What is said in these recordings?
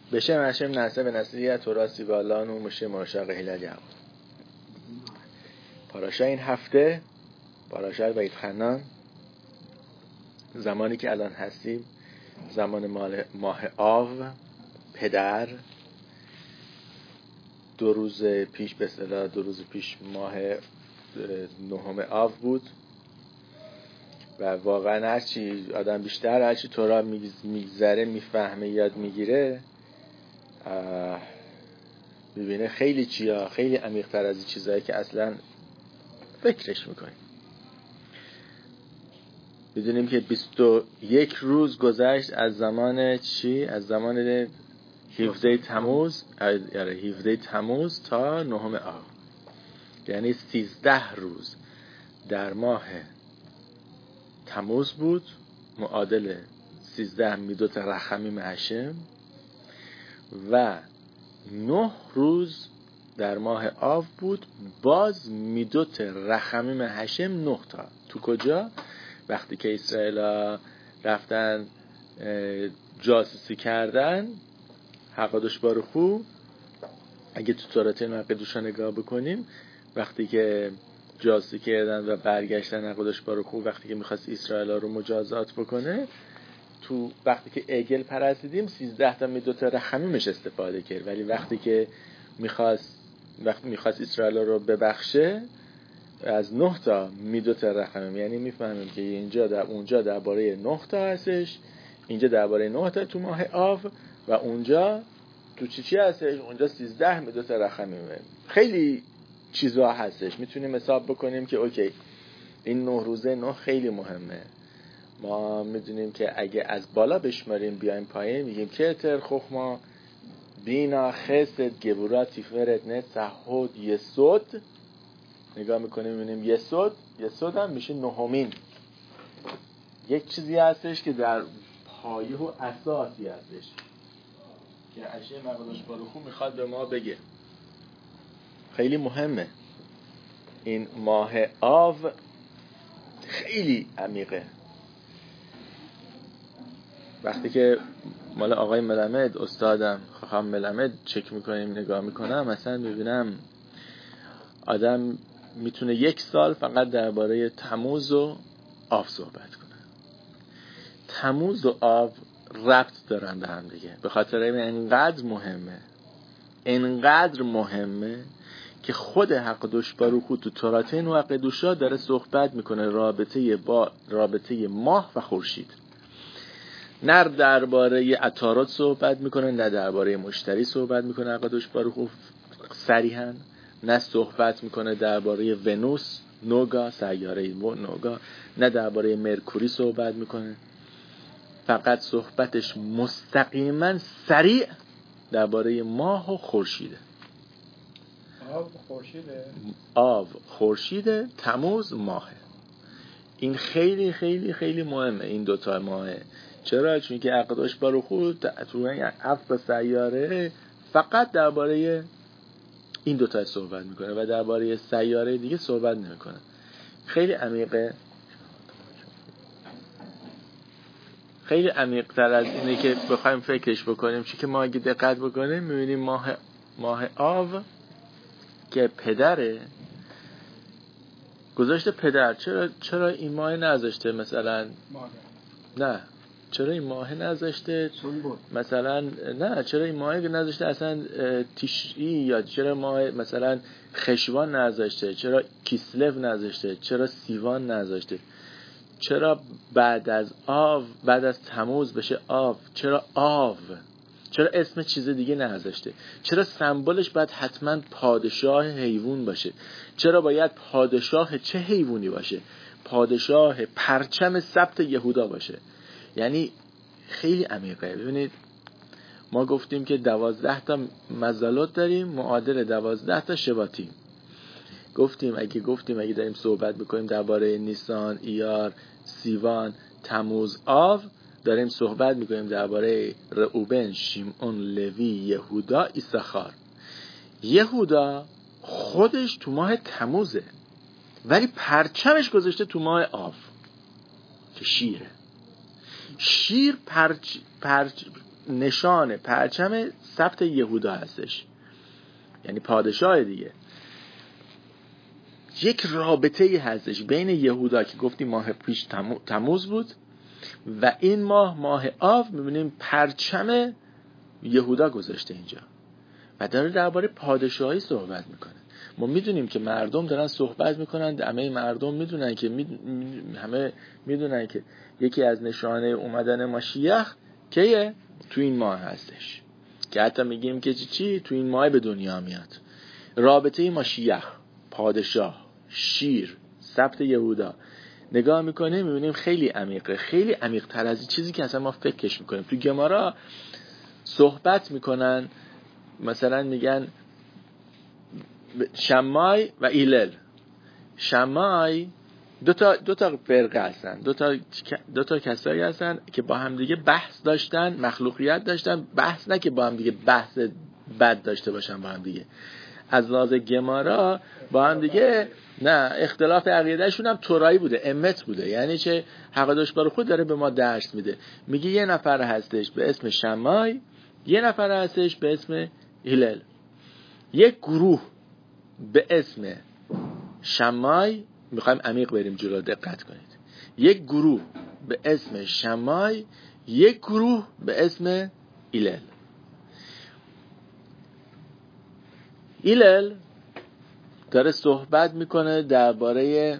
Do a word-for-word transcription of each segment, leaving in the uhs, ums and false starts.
בשם هشم نسب نسلی تورا سیگالان و مشه ماشاق هلال یعقوب. پاراشا این هفته پاراشا ویتخنان، زمانی که الان هستیم زمان ماه آو پدر. دو روز پیش به اصطلاح دو روز پیش ماه نهم آو بود و واقعا هرچی آدم بیشتر هرچی تورا میگذره میفهمه یاد میگیره میبینه خیلی چیا خیلی عمیق‌تر از این چیزایی که اصلا فکرش میکنیم. میدونیم که بیست و یک روز گذشت از زمان چی؟ از زمان هفده تموز یعنی هفده تموز تا نهم آو، یعنی سیزده روز در ماه تموز بود معادل سیزده میدوت رخمیم هشم و نه روز در ماه آو بود باز میدوت رخمیم هشم نه تا. تو کجا؟ وقتی که اسرائیل رفتن جاسوسی کردن حقادش بارخو، اگه تو تورات نقدوشا نگاه بکنیم وقتی که جاسوسی کردن و برگشتن حقادش بارخو، وقتی که میخواست اسرائیل رو مجازات بکنه تو وقتی که عجل پرستیدیم سیزده تا میدوت رخمیمش استفاده کرد، ولی وقتی که میخواست وقتی میخواست اسرائیل رو ببخشه از نه تا میدوت رخمیم، یعنی میفهمیم که اینجا در اونجا درباره نه تا هستش، اینجا درباره نه تا تو ماه آو و اونجا تو چی چی هستش، اونجا سیزده میدوت رخمیمه. خیلی چیزا هستش میتونیم حساب بکنیم که اوکی این نه روزه نه خیلی مهمه. ما میدونیم که اگه از بالا بشماریم بیایم پایین میگیم که تر خخما بینا خست گبورا تیفرت نت سهود یسود، نگاه میکنیم میبینیم یسود یسود هم میشه نهمین. یک چیزی هستش که در پایه و اساسی هستش که عشه مقدش باروخو میخواد به ما بگه. خیلی مهمه این ماه آو، خیلی عمیقه. وقتی که مال آقای ملمد استادم خواهم ملمد چک میکنیم نگاه میکنم مثلا میبینم آدم میتونه یک سال فقط درباره تموز و آو صحبت کنه. تموز و آو ربط دارن به هم دیگه، به خاطر این انقدر مهمه انقدر مهمه که خود حق دوش باروخو تو توراتین و حق دوشا داره صحبت میکنه رابطه با رابطه ماه و خورشید. نه درباره عطارات صحبت میکنه، نه درباره مشتری صحبت میکنه حق دوش باروخو صریحاً، نه صحبت میکنه درباره ونوس نوگا سیاره نوگا، نه درباره مرکوری صحبت میکنه. فقط صحبتش مستقیما سریع درباره ماه و خورشیده. آب خورشیده آب خورشیده، تموز ماهه. این خیلی خیلی خیلی مهمه این دوتا ماهه. چرا؟ چون که عقداش باروخو تو هفت سیاره فقط درباره این دوتا صحبت میکنه و درباره سیاره دیگه صحبت نمیکنه. خیلی عمیقه، خیلی عمیق تر از اینه که بخوایم فکرش بکنیم. چون که ما اگه دقت بکنیم میبینیم ماه ماه آو که پدره گذاشته پدر. چرا چرا این ماه نذاشته مثلا ماه. نه چرا این ماه نذاشته مثلا نه چرا این ماه نذاشته اصلا تشری، یا چرا ماه مثلا خشوان نذاشته، چرا کیسلو نذاشته، چرا سیوان نذاشته، چرا بعد از آو بعد از تموز بشه آو، چرا آو، چرا اسم چیز دیگه نذاشته، چرا سمبلش باید حتما پادشاه حیوان باشه، چرا باید پادشاه چه حیوانی باشه، پادشاه پرچم سبت یهودا باشه. یعنی خیلی عمیقه. ببینید ما گفتیم که دوازده تا مزالات داریم معادل دوازده تا شباتی. گفتیم اگه گفتیم اگه داریم صحبت بکنیم درباره نیسان، ایار، سیوان، تموز، آو، داریم صحبت میکنیم درباره رئوبن، شیمعون، لوی، یهودا، ایساخار. یهودا خودش تو ماه تموزه ولی پرچمش گذاشته تو ماه آو که شیره. شیر پرچ... پرچ... نشان پرچم سبت یهودا هستش، یعنی پادشاه دیگه. یک رابطه ای هستش بین یهودا که گفتیم ماه پیش تموز بود و این ماه ماه آو، میبینیم پرچم یهودا گذاشته اینجا و داره درباره پادشاهی صحبت میکنه. ما میدونیم که مردم دارن صحبت میکنن، همه مردم میدونن که می... همه میدونن که یکی از نشانه اومدن ماشیخ کیه؟ تو این ماه هستش که حتی میگیم که چی چی تو این ماه به دنیا میاد. رابطه ماشیخ، پادشاه، شیر، سبت یهودا نگاه میکنیم میبینیم خیلی عمیقه، خیلی عمیق تر از چیزی که اصلا ما فکرش میکنیم. تو گمارا صحبت میکنن، مثلا میگن شمای و ایلل. شمای دو تا دو تا فرقه هستن، دو تا دو تا کسایی هستن که با هم دیگه بحث داشتن، مخلوقیت داشتن، بحث نه که با هم دیگه بحث بد داشته باشن با هم دیگه. از لحاظ گمارا با هم دیگه نه، اختلاف عقیدهشون هم تورایی بوده، امت بوده. یعنی چه؟ حقداش بر خود داره به ما درس میده، میگه یه نفر هستش به اسم شمای، یه نفر هستش به اسم هلال. یک گروه به اسم شمای، میخوایم عمیق بریم جلو، دقت کنید. یک گروه به اسم شمای، یک گروه به اسم هلال. هلال داره صحبت میکنه درباره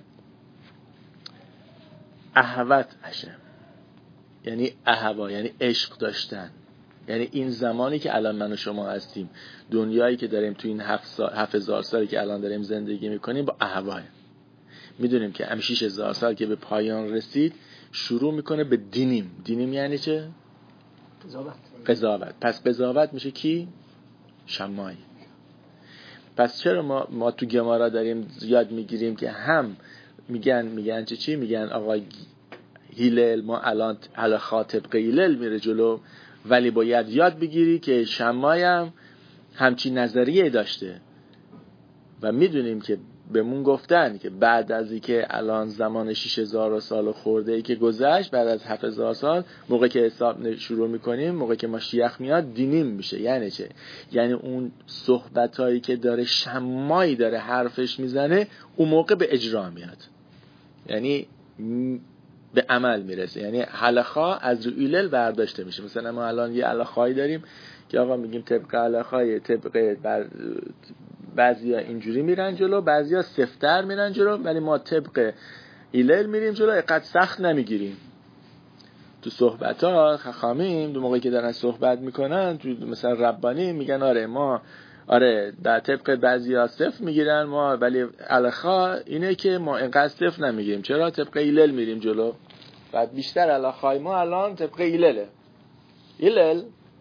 احوت هشم، یعنی احوا، یعنی عشق داشتن. یعنی این زمانی که الان من و شما هستیم، دنیایی که داریم تو این هفت سال، هفت هزار سالی که الان داریم زندگی میکنیم با احوا. میدونیم که هم شش هزار سال که به پایان رسید شروع میکنه به دینیم. دینیم یعنی چه؟ قضاوت. قضاوت. پس قضاوت میشه کی؟ شمای. پس چرا ما ما تو گمارا داریم یاد میگیریم که هم میگن میگن چه چی میگن آقا هیلل، ما الان علی خاطب هیلل میره جلو، ولی باید یاد بگیری که شمای هم همچین نظریه داشته. و میدونیم که بهمون گفتن که بعد از اینکه الان زمان شش هزار سال خورده ای که گذشت، بعد از هفت هزار سال موقع که حساب شروع میکنیم، موقع که ماشیخ میاد دینیم میشه. یعنی چه؟ یعنی اون صحبتایی که داره شمایی داره حرفش میزنه اون موقع به اجرا میاد، یعنی به عمل میرسه. یعنی حلقا از روی ایلل برداشته میشه. مثلا ما الان یه حلقایی داریم که آقا میگیم طبق حلقای طبق بر بعضیا اینجوری میرن جلو، بعضیا سفتر میرن جلو، ولی ما طبق ایلل میریم جلو، اینقدر سخت نمیگیریم. تو صحبت ها خخامیم دو موقعی که دارن صحبت میکنن، تو مثلا ربانی میگن آره ما آره در طبق بعضیا سفت میگیرن ما، ولی الخا اینه که ما اینقدر سفت نمیگیریم. چرا؟ طبق ایلل میریم جلو. بعد بیشتر الخای ما الان طبق ایلله. ایلل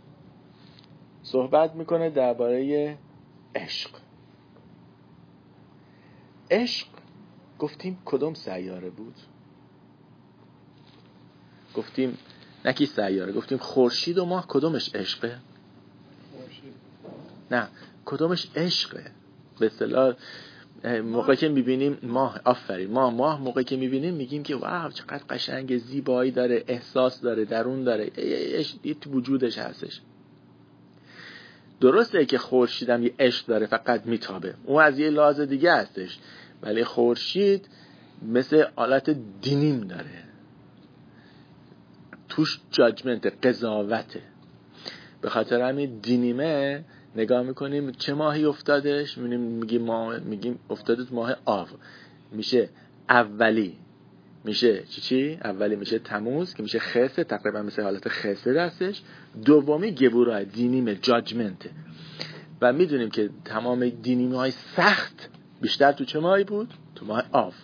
صحبت میکنه درباره عشق. عشق گفتیم کدوم سیاره بود؟ گفتیم نکی سیاره، گفتیم خورشید و ماه کدومش عشقه؟ خورشید. نه، کدومش عشقه؟ به اصطلاح موقعی که میبینیم ماه، آفرین، ماه ماه موقعی که میبینیم میگیم که واو چقدر قشنگ، زیبایی داره، احساس داره، درون داره، یه تو وجودش هستش. درسته که خورشید هم یه عشق داره، فقط میتابه، اون از یه لحاظ دیگه هستش، ولی خورشید مثل آلت دینیم داره، توش جاجمنت، قضاوته. به خاطر همین دینیمه نگاه میکنیم چه ماهی افتادش، میگیم میگیم ماه، میگیم افتاده تو ماه آو، میشه اولی، میشه چی چی اولی میشه تموز که میشه خسه، تقریبا مثل حالت خسه هستش. دومی گبورای دینیم، جاجمنت. و میدونیم که تمام دینیمه های سخت بیشتر تو چه ماهی بود؟ تو ماه آو.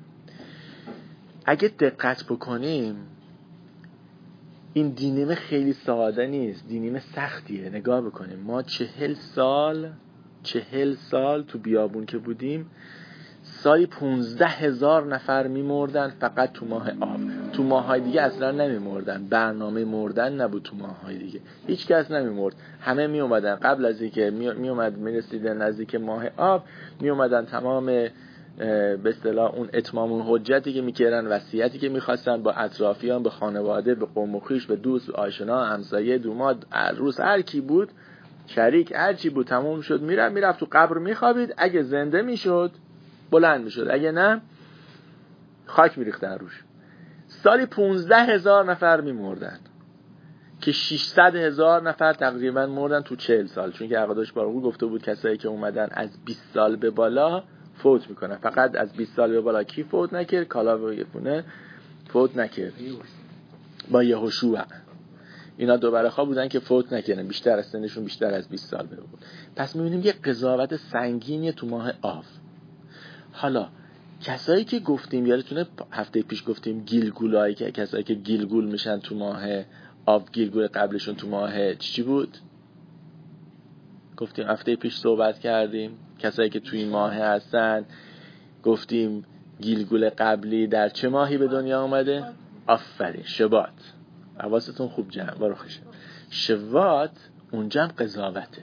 اگه دقت بکنیم این دینیمه خیلی ساده نیست، دینیمه سختیه. نگاه بکنیم ما چهل سال چهل سال تو بیابون که بودیم، سالی پونزده هزار نفر میمردن فقط تو ماه آب. تو ماه‌های دیگه اصلا نمیمردن، برنامه مردن نبود تو ماه‌های دیگه، هیچ کس نمیمرد. همه می اومدن قبل از اینکه می اومد میرسیدن نزدیک ماه آب، می اومدن تمام به اصطلاح اون اتمام اون حجتی که میکردن، وصیتی که میخواستن با اطرافیان، به خانواده، به قوم و خویش، به دوست، به آشنا، همسایه، دوماد، عروس، هر کی بود، شریک، هر چی بود، تموم شد، میرفت میرفت تو قبر میخوابید. اگه زنده میشد بلند میشد، اگه نه خاک میریختن روش. سالی پونزده هزار نفر میمردن که ششصد هزار نفر تقریبا مردن تو چهل سال، چون که عقادش بارگو گفته بود کسایی که اومدن از بیست سال به بالا فوت میکنن. فقط از بیست سال به بالا کی فوت نکرد؟ کالاو و یفونه فوت نکرد با یهوشوع. اینا دو برخا بودن که فوت نکردن، بیشتر از سنشون بیشتر از بیست سال بود. پس میبینیم یه قضاوت سنگینی تو ماه آو. حالا کسایی که گفتیم، یادتونه هفته پیش گفتیم گیلگولایی، که کسایی که گیلگول میشن تو ماه آو، گیلگول قبلشون تو ماه چی بود؟ گفتیم هفته پیش صحبت کردیم کسایی که توی این ماه هستن. گفتیم گیلگول قبلی در چه ماهی به دنیا اومده؟ آفرین، شبات. حواستون خوب جمع بارو خوشه. شبات اونجا هم قضاوته.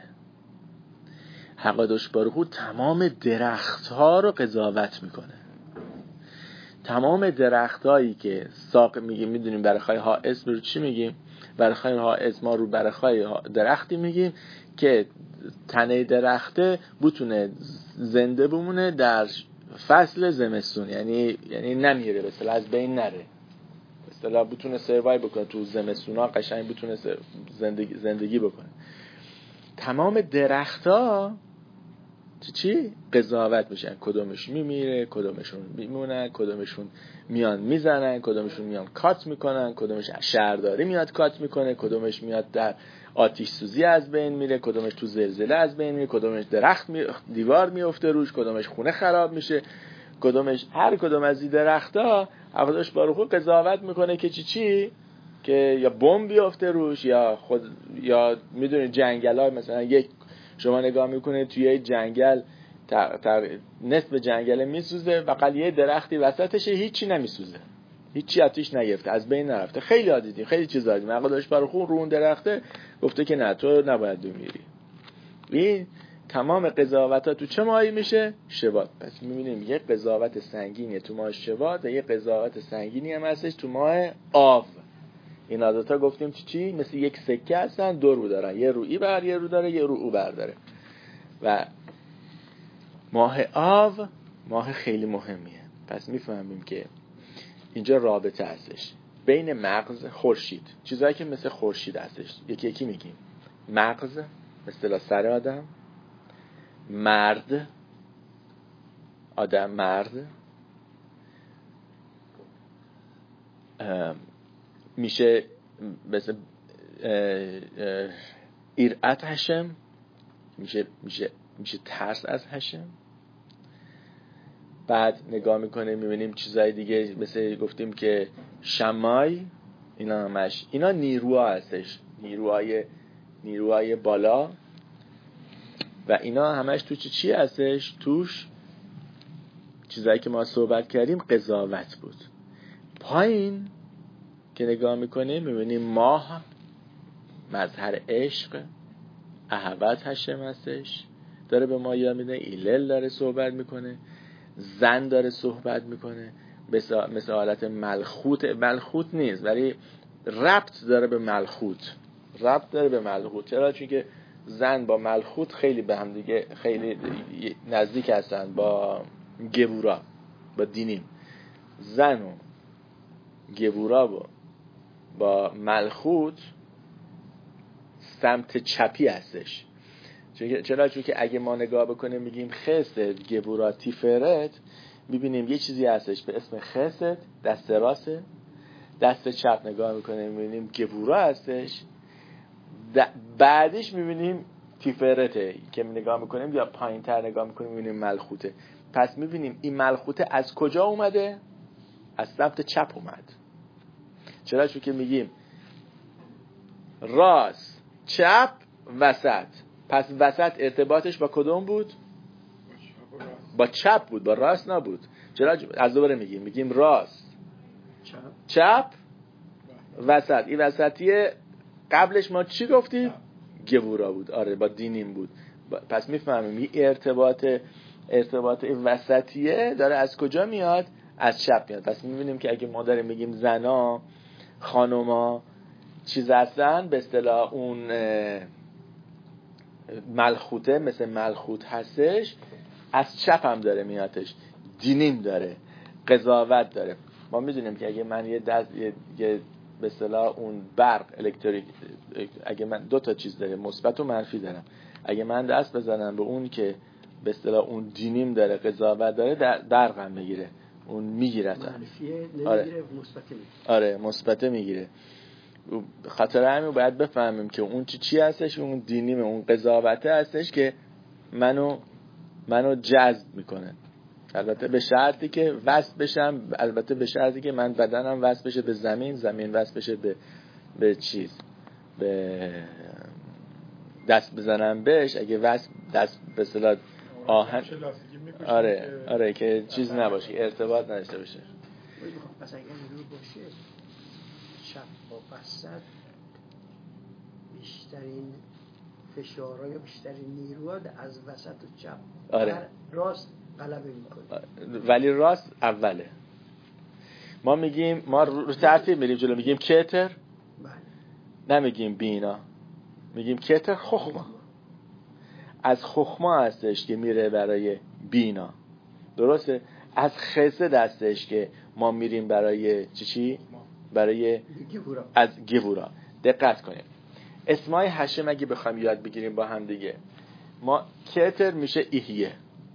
حقادش بارو تمام درخت ها رو قضاوت میکنه. تمام درخت هایی که ساق میگیم، میدونیم برخای حائز رو چی میگیم؟ برخای حائز ما رو برخای درختی میگیم که تنه درخته بتونه زنده بمونه در فصل زمستون، یعنی یعنی نمیره، به اصطلاح از بین نره، به اصطلاح بتونه سروایو بکنه تو زمستونا، قشنگ بتونه زندگی زندگی بکنه. تمام درخت‌ها چی چی قضاوت میشن، کدومش میمیره، کدومشون میمونن، کدومشون میان میزنن، کدومشون میان کات میکنن، کدومش شهرداری میاد کات میکنه، کدومش میاد در آتش سوزی از بین میره، کدومش تو زلزله از بین میره، کدومش درخت می... دیوار میفته روش، کدومش خونه خراب میشه، کدومش هر کدوم از این درخت‌ها حوادث باروخو قضاوت میکنه که چی چی که یا بمب بیفته روش، یا خود یا میدونید جنگل‌ها مثلا یک شما نگاه میکنید توی یه جنگل تق... تق... نصف جنگل میسوزه، فقط یه درختی وسطشه هیچی نمیسوزه، هیچی آتیش نگرفته، از بین نرفته. خیلی ها دیدیم، خیلی چیزا دیدیم. حقادش باروخو رو اون درخته گفته که نه تو نباید بمیری. این تمام قضاوت‌ها تو چه ماهی میشه؟ شبات. پس می‌بینیم یه قضاوت سنگینی تو ماه شبات و یه قضاوت سنگینی هم هستش تو ماه آو. اینا دو تا گفتیم چی چی مثل یک سکه هستن، دو رو دارن، یه رو ای بر یه رو داره، یه رو او بر داره. و ماه آو ماه خیلی مهمیه. پس میفهمیم که اینجا رابطه هستش بین مغز خورشید، چیزایی که مثل خورشید هستش. یکی یکی میگیم. مغز، مثلا سر آدم، مرد، آدم مرد، میشه مثل ایرعت هشم، میشه میشه میشه ترس از هشم. بعد نگاه میکنه میبینیم چیزای دیگه مثل گفتیم که شمای، اینا همش اینا نیروها هستش، نیروهای نیروهای بالا. و اینا همش تو چی چی هستش؟ توش چیزایی که ما صحبت کردیم قضاوت بود. پایین که نگاه میکنیم میبینیم ماه مظهر عشق، اهوت هشم هستش، داره به ما یاد میده. ایلل داره صحبت میکنه، زن داره صحبت میکنه، مثل حالت ملخوت. ملخوت نیست ولی ربط داره به ملخوت، ربط داره به ملخوت. چرا؟ چون که زن با ملخوت خیلی به هم دیگه خیلی نزدیک هستن، با گبورا، با دینیم. زن و گبورا و با ملخوت سمت چپی هستش. چرا؟ چون که اگه ما نگاه بکنیم میگیم خست گبورا تیفرت، میبینیم یه چیزی هستش به اسم خست، دست راسته، دست چپ نگاه میکنیم میبینیم گبورا هستش، بعدش میبینیم تیفرته که نگاه میکنیم، یا پایین تر نگاه میکنیم میبینیم ملخوته. پس میبینیم این ملخوته از کجا اومده؟ از سمت چپ اومد. چرا؟ چون که میگیم راست، چپ، وسط. پس وسط ارتباطش با کدوم بود؟ با چپ بود، با راست نبود. چرا؟ از دوباره میگیم میگیم راست، چپ, چپ وسط. این وسطیه قبلش ما چی گفتیم؟ گبورا بود. آره، با دینیم بود. پس میفهمیم این ارتباط ارتباط وسطیه داره از کجا میاد؟ از چپ میاد. پس میبینیم که اگه ما داریم میگیم زنا، خانوما چیز هستن، به اصطلاح اون ملخوته مثل ملخوت هستش، از چپ هم داره میادش، دینیم داره، قضاوت داره. ما میدونیم که اگه من یه دست یه, یه به اصطلاح اون برق الکتریک، اگه من دو تا چیز داره، مثبت و منفی دارم، اگه من دست بزنم به اون که به اصطلاح اون دینیم داره، قضاوت داره، برق هم میگیره، اون میگیره تا منفیه نمیگیره، آره. مثبت میگیره. آره مثبت میگیره. خاطر همین باید بفهمیم که اون چی چی هستش، اون دینیم، اون قضاوته هستش که منو منو جذب میکنه. البته به شرطی که وصل بشم، البته به شرطی که من بدنم وصل بشه به زمین، زمین وصل بشه به به چیز، به دست بزنم بهش. اگه وصل دست به اصطلاح آهن، آره آره که چیز نباشه، ارتباط نداشته باشه. پس اگر رو باشه چپ با وسط بیشترین فشارها یا بیشترین نیروها از وسط و چپ آره. راست غلبه میکنه. ولی راست اوله. ما میگیم، ما رو ترتیب میریم جلو، میگیم کتر، نمیگیم بینا، میگیم کتر خخما. از خخما هستش که میره برای بینا، درسته؟ از خسد هستش که ما میریم برای چی چی؟ برای گبورا. از گبورا. دقت کنیم اسمای هشم اگه بخوایم یاد بگیریم با هم دیگه، ما کتر میشه ایهیه،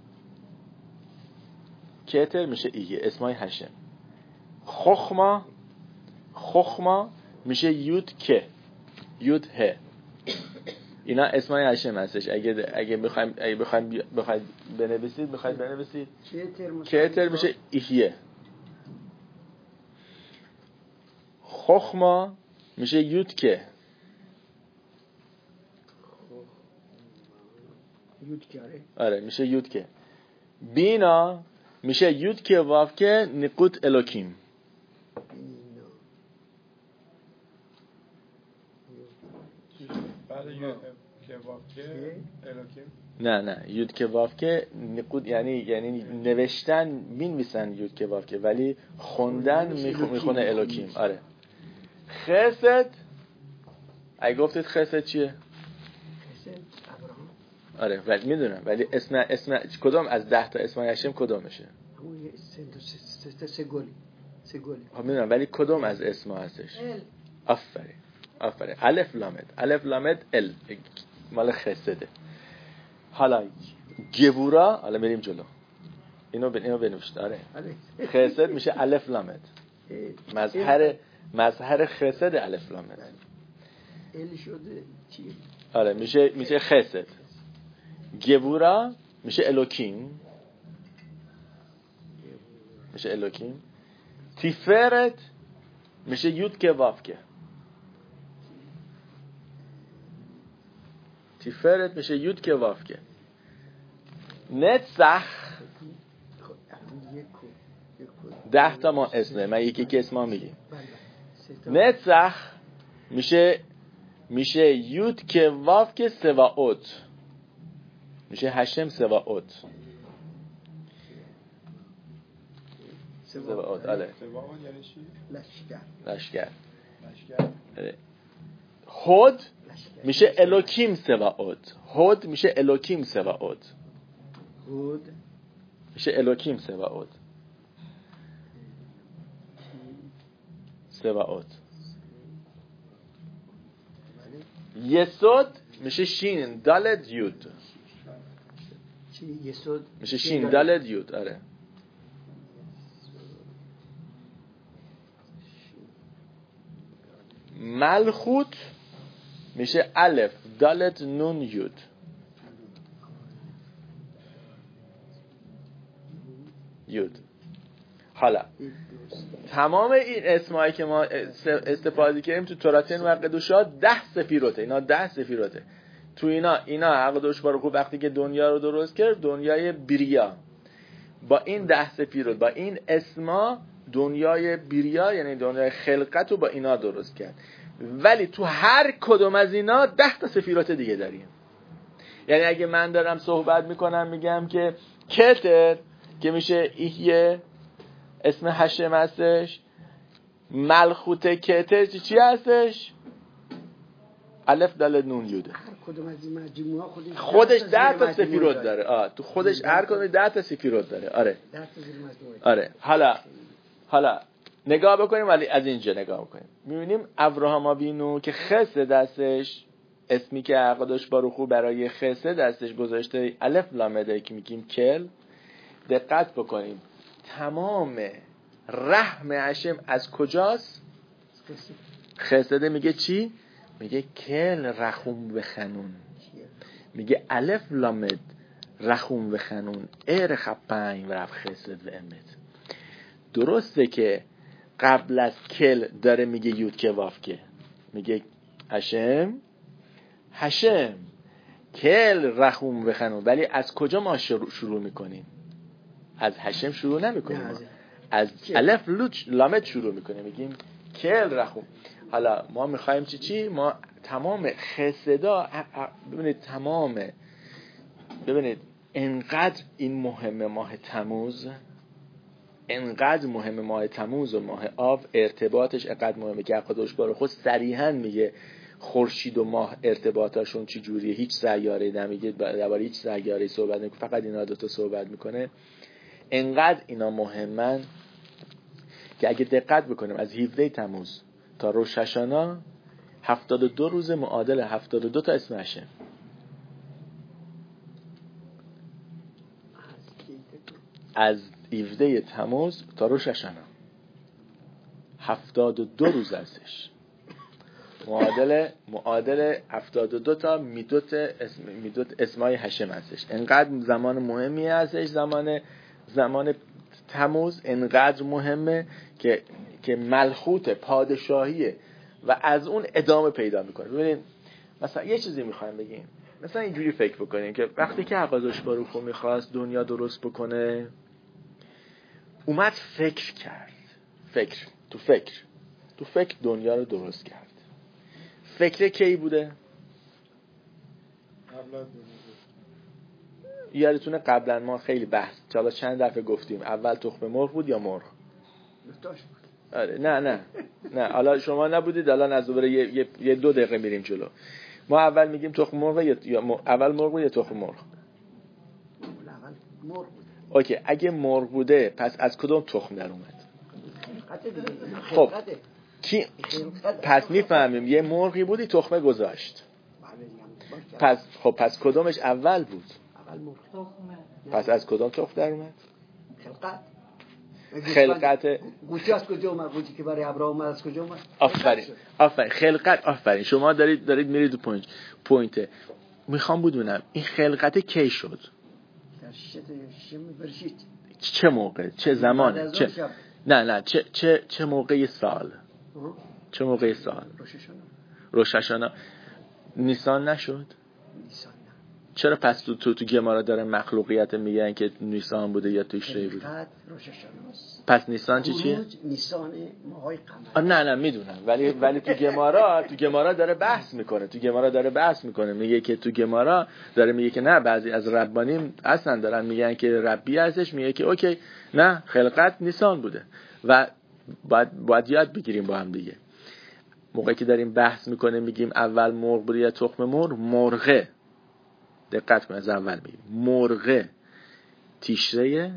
کتر میشه ایهیه اسمای هشم. خخما، خخما میشه یود که، یود ه. اینا اسمای هشم هستش. اگه اگه بخوایم اگه بخوایم بخواید بنویسید، بخواید بنویسید کتر میشه ایهیه، خخما میشه یود که، یود که آره میشه یود که. بینا میشه یود که واف که نقود الوکیم. بعد یود که واف که الوکیم، نه نه یود که واف که نقود یعنی یعنی نوشتن مینویسن یود که واف که، ولی خوندن میخونه الوکیم. آره. خسد، اگه گفتید خسد چیه؟ خسد ابراهام. آره ولی میدونم، ولی اسم اسم کدوم از ده تا اسمای هشم کدومشه؟ اون سه سه سه گلی سه گلی. ها میدونم، ولی کدوم از اسما هستش؟ ال. آفرین آفرین. الف لامد، الف لامد ال مال خسده. حالا گبورا، حالا میریم جلو، اینو ب... اینو بنوشت. آره خسد میشه الف لامد، مظهر مظهر خسد الف لامد. ال شده چی؟ آره میشه میشه خسد. گبورا میشه الوکیم، میشه الوکیم. تیفرت میشه یود که واف که، تیفرت میشه یود که واف که. نتسخ ده تا ما اسمه، من یکی که اسما میگیم. نتسخ میشه میشه یود که واف که سواوت، میشه هشم سواوت. سواوت آله. سواوت یعنی چی؟ لشکر. لشکر. لشکر. هود میشه الوکیم سواوت، هود میشه الوکیم سواوت، هود میشه الوکیم سواوت، سواوت. یسود میشه شین دالت یود، چی یسود میشه شین دالت یود. آره. ملخوت میشه الف دالت نون یود، یود. حالا تمام این اسمایی که ما استفاده کردیم تو توراتین و قدوشا ده سفیروته، اینا ده سفیروته. تو اینا اینا عقدوش بارو وقتی که دنیا رو درست کرد، دنیای بیریا، با این ده سفیروت، با این اسما دنیای بیریا یعنی دنیای خلقت رو با اینا درست کرد. ولی تو هر کدوم از اینا ده تا سفیروت دیگه داریم. یعنی اگه من دارم صحبت میکنم میگم که کتر که میشه ایه اسم هشم هستش. ملخوت کتر چی هستش؟ الف دال نون یوده. هر کدوم از این مجموعه خودش خودش ده تا سفیرود داره. آه تو خودش هر کدوم ده تا سفیرود داره. آره ده تا زیر مجموعه. آره. حالا حالا نگاه بکنیم، ولی از اینجا نگاه بکنیم میبینیم ابراهام آوینو که خسته دستش، اسمی که اقداش باروخو برای خسته دستش گذاشته الف لامده که میگیم کل. دقت بکنیم تمام رحم هشم از کجاست؟ خسته میگه چی؟ میگه کل رخوم بخنون، میگه الف لامد رخوم بخنون ار خپنگ و رف خسد و امت. درسته که قبل از کل داره میگه یود که واف که میگه هشم هشم کل رخوم بخنون، ولی از کجا ما شروع, شروع میکنیم؟ از هشم شروع نمیکنیم، از الف لوچ لامد شروع میکنیم، میگیم کل رخوم. حالا ما میخوایم چی چی؟ ما تمام خسدا، ببینید تمام، ببینید انقدر این مهمه ماه تموز، انقدر مهم ماه تموز و ماه آب ارتباطش انقدر مهمه که اقداش باره خود صریحا میگه خورشید و ماه ارتباطشون چی جوریه. هیچ سیاره نمیگه درباره هیچ سیاره صحبت نمیکنه، فقط اینا دو تا صحبت میکنه. انقدر اینا مهمن که اگه دقت بکنیم از هفده تموز تا روش هشانا هفتاد و دو روز معادل هفتاد و دو تا اسم هشم. از هفده تموز تا روش هشانا هفتاد و دو روز هستش، معادل معادل هفتاد و دو تا میدوت اسم میدوت اسمای هشم هستش. انقدر زمان مهمی هستش زمان زمان تموز، انقدر مهمه که که ملخوت پادشاهیه و از اون ادامه پیدا میکنه. ببینید مثلا یه چیزی میخوایم بگیم، مثلا اینجوری فکر بکنیم که وقتی که اقداش باروخو میخواست دنیا درست بکنه، اومد فکر کرد، فکر تو فکر تو فکر دنیا رو درست کرد. فکر کی بوده؟ یادتونه قبلا ما خیلی بحث حالا چند دفعه گفتیم اول تخم مرغ بود یا مرغ؟ آره نه نه نه حالا شما نبودید، الان از دوباره یه،, یه،, یه دو دقیقه میریم جلو. ما اول میگیم تخم مرغ یا مرغ. اول مرغ بود یا تخم مرغ؟ اول مرغ بود. اوکی، اگه مرغ بوده پس از کدوم تخم در اومد؟ خب کی پس میفهمیم یه مرغی بودی تخمه گذاشت، پس خب پس کدومش اول بود؟ اول مرغ. پس از کدوم تخم در اومد؟ خلقت. خلقت گوشت از کجا اومد؟ گوشتی که برای ابراهیم از کجا اومد؟ آفرین آفرین خلقت آفرین. شما دارید دارید میرید پوینت پوینت میخوام بدونم این خلقت کی شد؟ در شم برشید. چه موقع؟ چه زمانه؟ چه نه نه چه چه چه موقع سال؟ چه موقع سال؟ روش هشانا. روش هشانا. نیسان نشد؟ نیسان نه. چرا پس تو تو, تو گمارا داره مخلوقیت میگن که نیسان بوده یا تشری بوده؟ روش هشاناست. پس نیسان چی چیه؟ نیسان ماهای قمر. نه نه میدونم، ولی ولی تو گمارا تو گمارا داره بحث میکنه تو گمارا داره بحث میکنه میگه که تو گمارا داره میگه که نه، بعضی از ربانیم اصلا دارن میگن که ربی ازش میگه که اوکی نه خلقت نیسان بوده و باید باید یاد بگیریم با هم دیگه. موقعی که داریم بحث میکنه میگیم اول مرغ بوده یا تخم مرغ، مرغه دقت کن از اول میگیم مرغه تیشره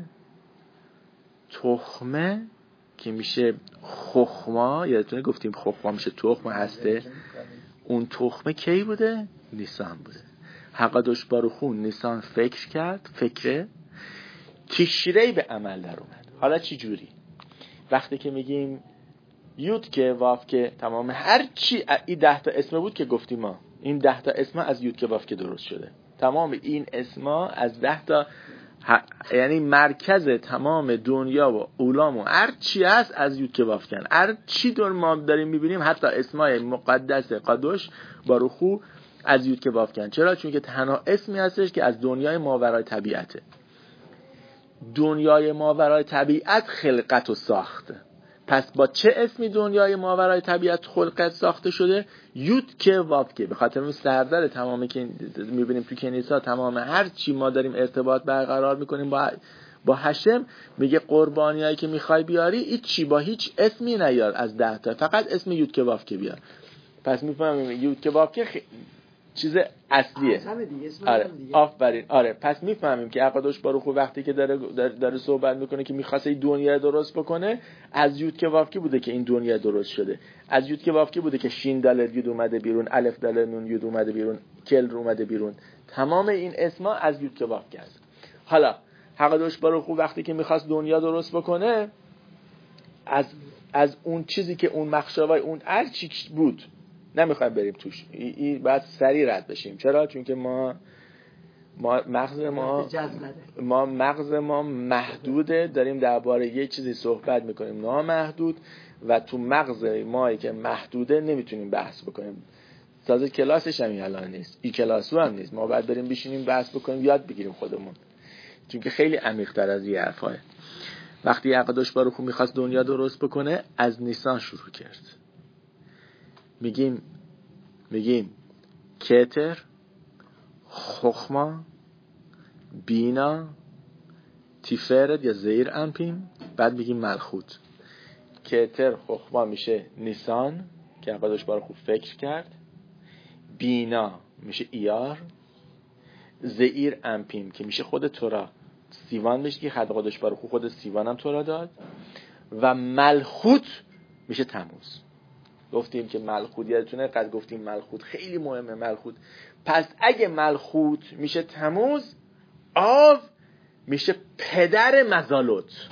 تخمه که میشه خخما، یادتونه گفتیم خخما میشه تخمه هسته، اون تخمه کی بوده؟ نیسان بوده. حقادوش باروخون نیسان فکر کرد، فکره تیشره به عمل در اومد. حالا چی جوری؟ وقتی که میگیم یود که واف که تمام هر چی این ده تا اسم بود که گفتیم ما، این ده تا اسم از یود که واف که درست شده، تمام این اسما از ده تا ه... یعنی مرکز تمام دنیا و اولام و هر چی هست از یود که واف کن. هر چی دور ما داریم میبینیم حتی اسمای مقدس قدوش باروخو از یود که واف کن. چرا؟ چون که تنها اسمی هستش که از دنیای ماورای طبیعته. دنیای ماورای طبیعت خلقت و ساخت، پس با چه اسمی دنیای ماورای طبیعت خلقت ساخته شده؟ یود که واو که. به خاطر اون سردر تمامی که میبینیم تو کنیسا، تمام هر چی ما داریم ارتباط برقرار میکنیم با با هشم، میگه قربانیایی که میخوای بیاری هیچ چی با هیچ اسمی نیار از ده تا، فقط اسم یود که واو که بیار. پس میفهمیم یود که واو که خ... چیز اصلیه. آره آفرین. آره پس میفهمیم که اقداش باروخو وقتی که داره داره صحبت میکنه که میخواسته این دنیا درست بکنه، از یود که واو که بوده که این دنیا درست شده. از یود که واو که بوده که شین دال یود اومده بیرون، الف دال نون یود اومده بیرون، کل اومده بیرون. تمام این اسما از یود که واو که است. حالا حقداش باروخو وقتی که میخواست دنیا درست بکنه، از از اون چیزی که اون مخشوای اون هر چی بود نمیخوایم بریم توش، این باید سریع رد بشیم. چرا؟ چون که ما ما مغز ما ما مغز ما محدوده، داریم درباره یه چیزی صحبت میکنیم نامحدود و تو مغز مایی که محدوده نمیتونیم بحث بکنیم. تازه کلاسش هم الان نیست، این کلاسو هم نیست، ما باید بریم بشینیم بحث بکنیم، یاد بگیریم خودمون، چون که خیلی عمیق تر از این حرفاه. وقتی اقداش باروخو میخواست دنیا درست بکنه، از نیسان شروع کرد. میگیم میگیم کتر، خخما، بینا، تیفرد یا زیر انپیم، بعد میگیم ملخوت. کتر خخما میشه نیسان که اقداش باروخو فکر کرد، بینا میشه ایار، زیر انپیم که میشه خود تورا، سیوان میشه که اقداش باروخو خود سیوان هم تورا داد، و ملخوت میشه تموز. گفتیم که ملخوت، یادتونه قد گفتیم ملخوت خیلی مهمه ملخوت. پس اگه ملخوت میشه تموز، آو میشه پدر مزالوت.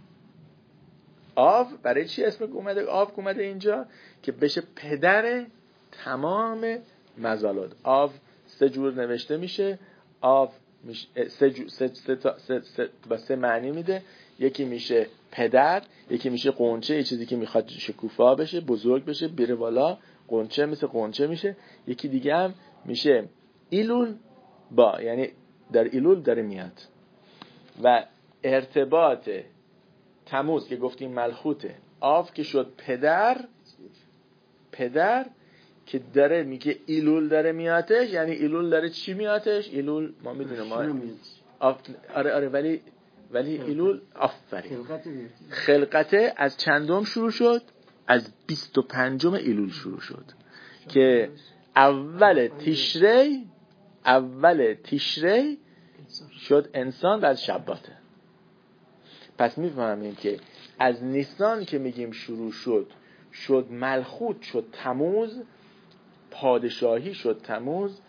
آو برای چی اسم اومده؟ آو اومده اینجا که بشه پدر تمام مزالوت. آو سه جور نوشته میشه. آو میشه سه جو سه سه تا سه, سه با سه معنی میده. یکی میشه پدر، یکی میشه قنچه، یه چیزی که میخواد شکوفا بشه، بزرگ بشه، بره بالا، قنچه مثل قنچه میشه. یکی دیگه هم میشه ایلول با، یعنی در ایلول داره میاد. و ارتباط تموز که گفتیم ملخوته، آف که شد پدر، پدر که داره میگه ایلول داره میاتش، یعنی ایلول داره چی میاتش؟ ایلول ما میدونیم ما آف... آره آره ولی ولی ایلول آفرین خلقته از چندم شروع شد؟ از بیست و پنجم ایلول شروع شد که اول تیشری اول تیشری شد انسان، بعد شباته. پس میفهمیم که از نیسان که میگیم شروع شد، شد ملخوت، شد تموز، پادشاهی شد تموز،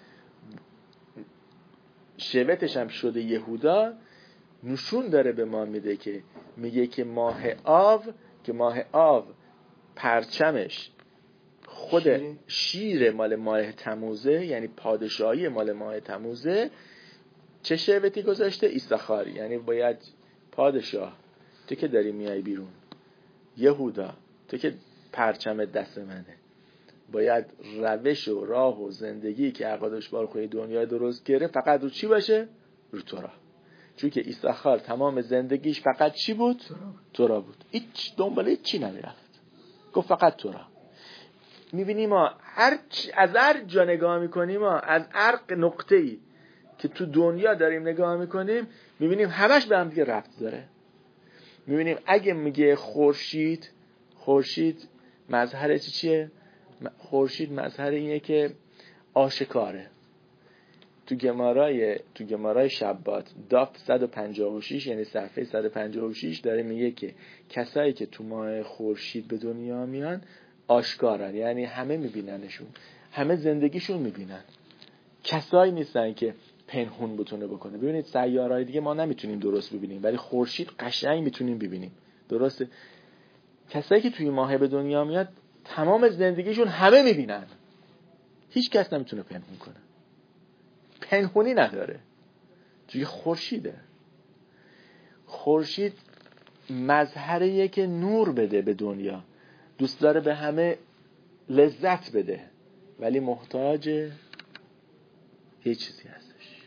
شبتش هم شده یهودا. نشون داره به ما میده که میگه که ماه آو، که ماه آو پرچمش خود شیر مال ماه تموزه، یعنی پادشاهی مال ماه تموزه. چه شبتی گذاشته؟ ایساخار، یعنی باید پادشاه، تو که داری میای بیرون، یهودا تو که پرچم دست منه، باید روش و راه و زندگی که اقادش باروخوی دنیا درست کرده فقط رو چی باشه؟ رو تورا. چون که ایساخار تمام زندگیش فقط چی بود؟ تورا بود، هیچ دنباله چی نمیرفت، گفت فقط تورا. میبینیم ما هر چ... از هر جا نگاه میکنیم ما از هر نقطه‌ای که تو دنیا داریم نگاه میکنیم، میبینیم همش به هم دیگه ربط داره. میبینیم اگه میگه خورشید، خورشید مظهر چی چیه؟ خورشید مظهر اینه که آشکاره. تو گمارای تو گمارای شبات داف صد و پنجاه و شش، یعنی صفحه صد و پنجاه و شش داره میگه که کسایی که تو ماه خورشید به دنیا میان آشکارن، یعنی همه میبیننشون، همه زندگیشون میبینن. کسایی نیستن که پنهون بتونه بکنه. ببینید سیاره‌های دیگه ما نمیتونیم درست ببینیم، ولی خورشید قشنگ میتونیم ببینیم. درسته؟ کسایی که توی ماه به دنیا میاد تمام زندگیشون همه میبینن، هیچ کس نمیتونه پنهون کنه، پنهونی نداره، توی خورشیده. خورشید مظهریه که نور بده به دنیا، دوست داره به همه لذت بده، ولی محتاج یه چیزی هستش.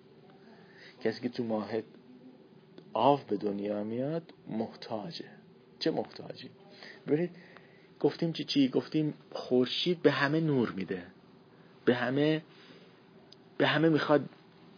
کسی که تو ماه آف به دنیا میاد محتاجه. چه محتاجی؟ ببینید گفتیم چی چی گفتیم خورشید به همه نور میده، به همه به همه میخواد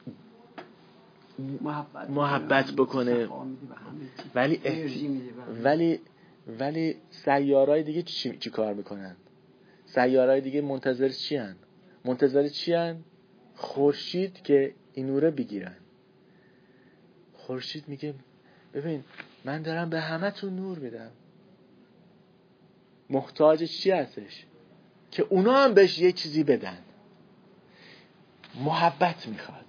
محبت, محبت بکنه، ولی ولی ولی سیارهای دیگه چی, چی کار میکنن؟ سیارهای دیگه منتظر چی هن؟ منتظر چی هن؟ خورشید که این نوره بگیرن. خورشید میگه ببین من دارم به همه تون نور میدم، محتاج چی هستش؟ که اونا هم بهش یه چیزی بدن. محبت میخواد،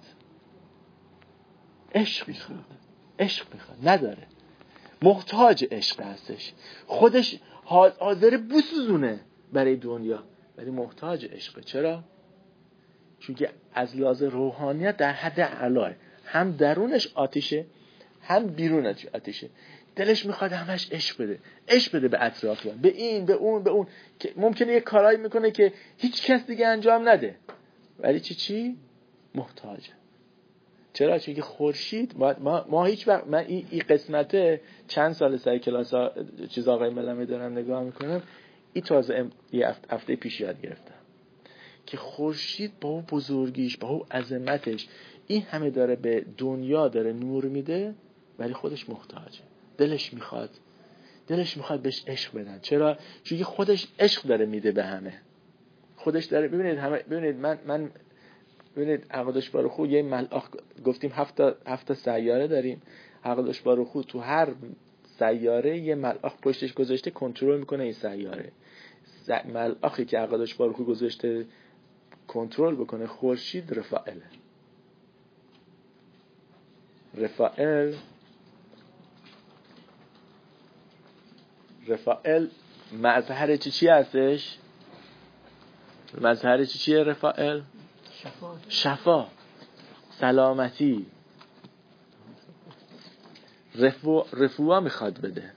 عشق میخواد، عشق میخواد، نداره، محتاج عشق هستش، خودش حاضر بسوزونه برای دنیا ولی محتاج عشقه. چرا؟ چون که از لحاظ روحانیت در حد اعلاه، هم درونش آتیشه هم بیرونش آتیشه، دلش میخواد همش عشق بده، عشق بده به اطرافیان، به این به اون به اون، که ممکنه یه کارایی میکنه که هیچ کس دیگه انجام نده ولی چی چی محتاجه. چرا؟ چون که خورشید ما, ما, ما هیچ وقت من این ای قسمته چند سال سر کلاس ها چیز آقای ملمه دارم نگاه میکنم، این تازه یه هفته پیش یاد گرفتم که خورشید با اون بزرگیش با اون عظمتش این همه داره به دنیا داره نور میده ولی خودش محتاجه، دلش میخواد دلش میخواد بهش عشق بدن. چرا؟ چون که خودش عشق داره میده به همه، خودش داره. ببینید همه ببینید من من ببینید عقدش باروخو یه ملائک گفتیم هفت هفت سیاره داریم، عقدش باروخو تو هر سیاره یه ملائک پشتش گذاشته کنترل میکنه این سیاره. ملائکی که عقدش باروخو گذاشته کنترل بکنه خورشید رفائل. رفائل رفائل مظهر چی چی هستش؟ مظهر چی چیه رفائل؟ شفا, شفا. سلامتی، رفو رفوا میخواد بده.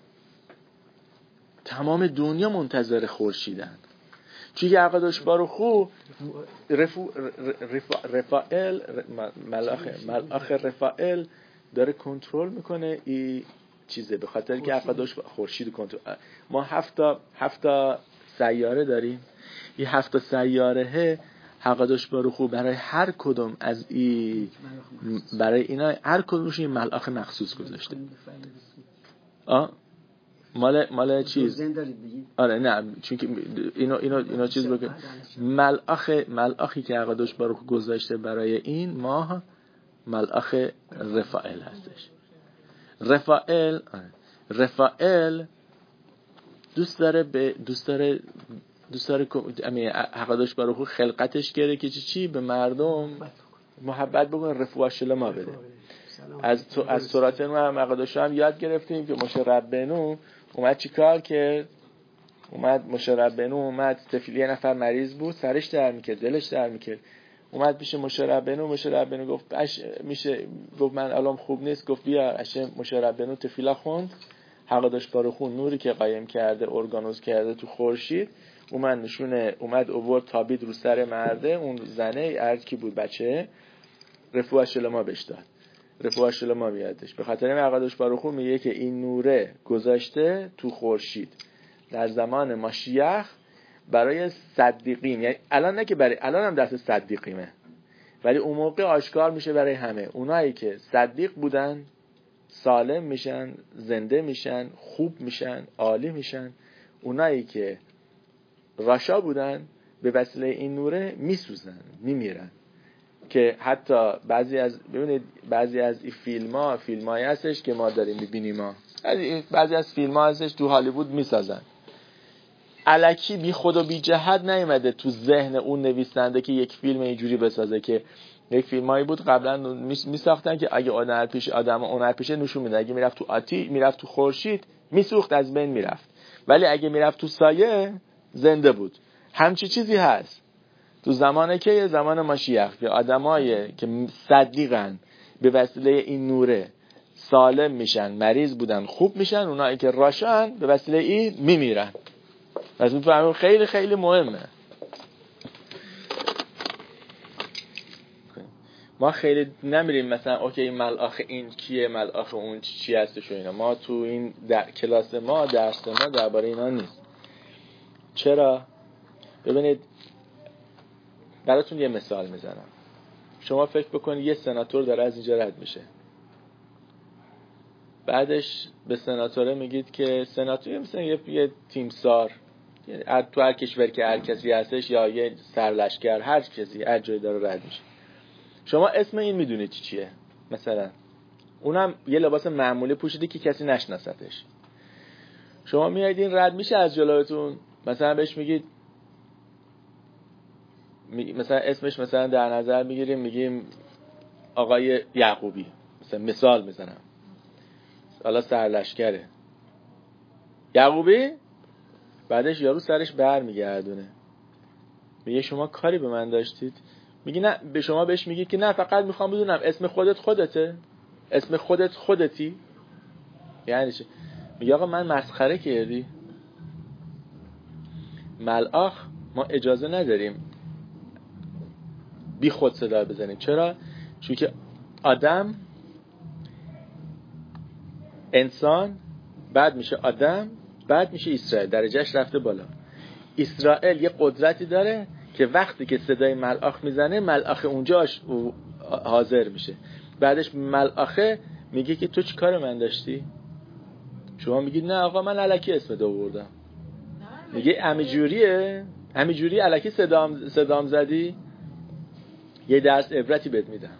تمام دنیا منتظر خورشیدن. چون که عقدش باروخو رفو رفائل ملاخ ملاخ رفائل داره کنترل میکنه این چیزه، به خاطر که عقدش خورشید کنترل. ما هفت تا هفت تا سیاره داریم، این هفت تا سیاره عقدش باروخو برای هر کدوم از این برای اینا هر کدومش این ملاخ مخصوص گذاشته. آ مال مال چیز آره نه چون که اینو اینو اینو چیز بگم ملاخ ملاخی که عقدش باروخو گذاشته برای این ماه ملاخ رفائل هستش. رفائل رفائل دوست داره به دوست داره دوست داره یعنی عقدش باروخو خلقتش کرده که چی چی به مردم محبت بکنه، رفوع شلما بده. از تو از سورات نو هم عقدش هم یاد گرفتیم که مشه ربنو اومد چیکار کرد؟ اومد مشه ربنو اومد طفلی یه نفر مریض بود، سرش در میکرد، دلش در میکرد، اومد پیش مشه ربنو. مشه ربنو گفت اش میشه، گفت من الان خوب نیست، گفت بیا. اشه مشه ربنو تفیلا خوند، عقدش باروخو نوری که قایم کرده ارگانوز کرده تو خورشید اومد نشونه اومد اوورد تابید رو سر مرده، اون زنه ارز کی بود بچه، رفوع شلما بهش داد، رفوع شلما بیادش. به خاطر این عقدش باروخو میگه که این نوره گذاشته تو خورشید در زمان ماشیخ برای صدیقین، یعنی الان نه که برای الان هم دست صدیقیمه ولی اون موقع آشکار میشه برای همه. اونایی که صدیق بودن سالم میشن، زنده میشن، خوب میشن، عالی میشن. اونایی که راشا بودن به وسیله این نوره میسوزن، میمیرن. که حتی بعضی از ببینید بعضی از این فیلم‌ها فیلمایی هستش که ما داریم می‌بینیم، ما بعضی از فیلم‌ها هستش تو هالیوود میسازن الکی بی خود و بی جهت نیومده تو ذهن اون نویسنده که یک فیلم اینجوری بسازه. که یک فیلمایی بود قبلا میساختن که اگه آدم پیش آدم اون پیشه نشون میده، اگه میرفت تو آتی میرفت تو خورشید میسوخت از بین میرفت، ولی اگه میرفت تو سایه زنده بود. همچی چیزی هست تو زمانه که زمان ماشیخ که آدمایی که صدیقن به وسیله این نوره سالم میشن، مریض بودن خوب میشن، اونایی که راشن به وسیله این میمیرن. پس میفهمیم خیلی خیلی مهمه. ما خیلی نمیریم مثلا اوکی ملاخ این کیه، ملاخ اون چی هستش و اینا. ما تو این در... کلاس ما درس ما درباره اینا نیست. چرا؟ ببینید براتون یه مثال میزنم. شما فکر بکنید یه سناتور داره از اینجا رد میشه، بعدش به سناتوره میگید که سناتور مثلا یه, یه تیمسار تو هر کشور که هر کسی هستش یا یه سرلشکر هر کسی هر جایی داره رد میشه، شما اسم این میدونید چی چیه؟ مثلا اونم یه لباس معمولی پوشیده که کسی نشناستش. شما میایید این رد میشه از جلوتون، مثلا بهش میگید می... مثلا اسمش مثلا در نظر میگیریم میگیم آقای یعقوبی، مثلا مثال میزنم، حالا سرلشکره یعقوبی، بعدش یارو سرش بر میگردونه میگه شما کاری به من داشتید؟ میگه نه، به شما بهش میگی که نه فقط میخوام بدونم اسم خودت خودته، اسم خودت خودتی، یعنی چه؟ میگه آقا من مسخره کردی. ملاخ ما اجازه نداریم بی خود صدا بزنیم. چرا؟ چون که آدم انسان، بعد میشه آدم، بعد میشه اسرائیل، درجهش رفته بالا. اسرائیل یه قدرتی داره که وقتی که صدای ملاخ میزنه ملاخ اونجاش حاضر میشه، بعدش ملاخه میگه که تو چی کار من داشتی؟ شما میگید نه آقا من الکی اسم دو بردم. میگه امیجوریه، امیجوری الکی صدام صدام زدی. یه درس عبرتی بهت میدم،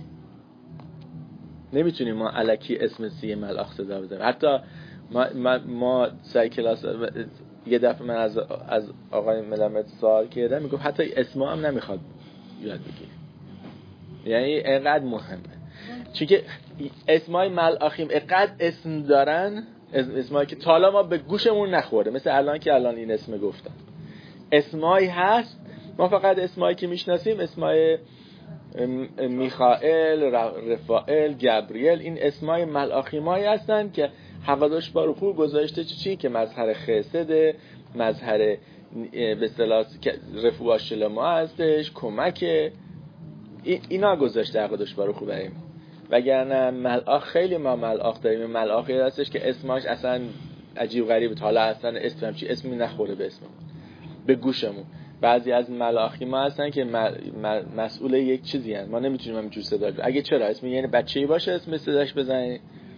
نمیتونیم ما الکی اسم سی ملاخ صدا بزنیم. حتی ما ما, ما سعی کلاس یه دفعه من از از آقای ملامت سوال کردم، میگم حتی اسما هم نمیخواد یاد بگیری. یعنی اینقدر مهمه، چون که اسمای ملاخیم اینقدر اسم دارن، اسمایی که تا حالا ما به گوشمون نخورده، مثل الان که الان این اسم گفتم. اسمایی هست ما فقط اسمایی که میشناسیم اسمای میخائیل، رفائیل، گبریل، این اسمای ملاخیمایی هستن که حوادث باروخو گذاشته چی که مظهر خسده، مظهر به اصطلاح رفوع شلما هستش، کمک، اینا گذاشته حوادث باروخو بریم. وگرنه ملاخ خیلی ما ملاخ داریم، ملاخی هستش که اسمش اصلا عجیب غریبه، حالا اصلا اسم همچی اسمی نخوره به اسممون، به گوشمون. بعضی از ملاخی ما هستن که مسئول یک چیزی هستن، ما نمیتونیم همینجور صدا کنیم. اگه چرا اسم یعنی بچه‌ای باشه اسم صداش بزنی،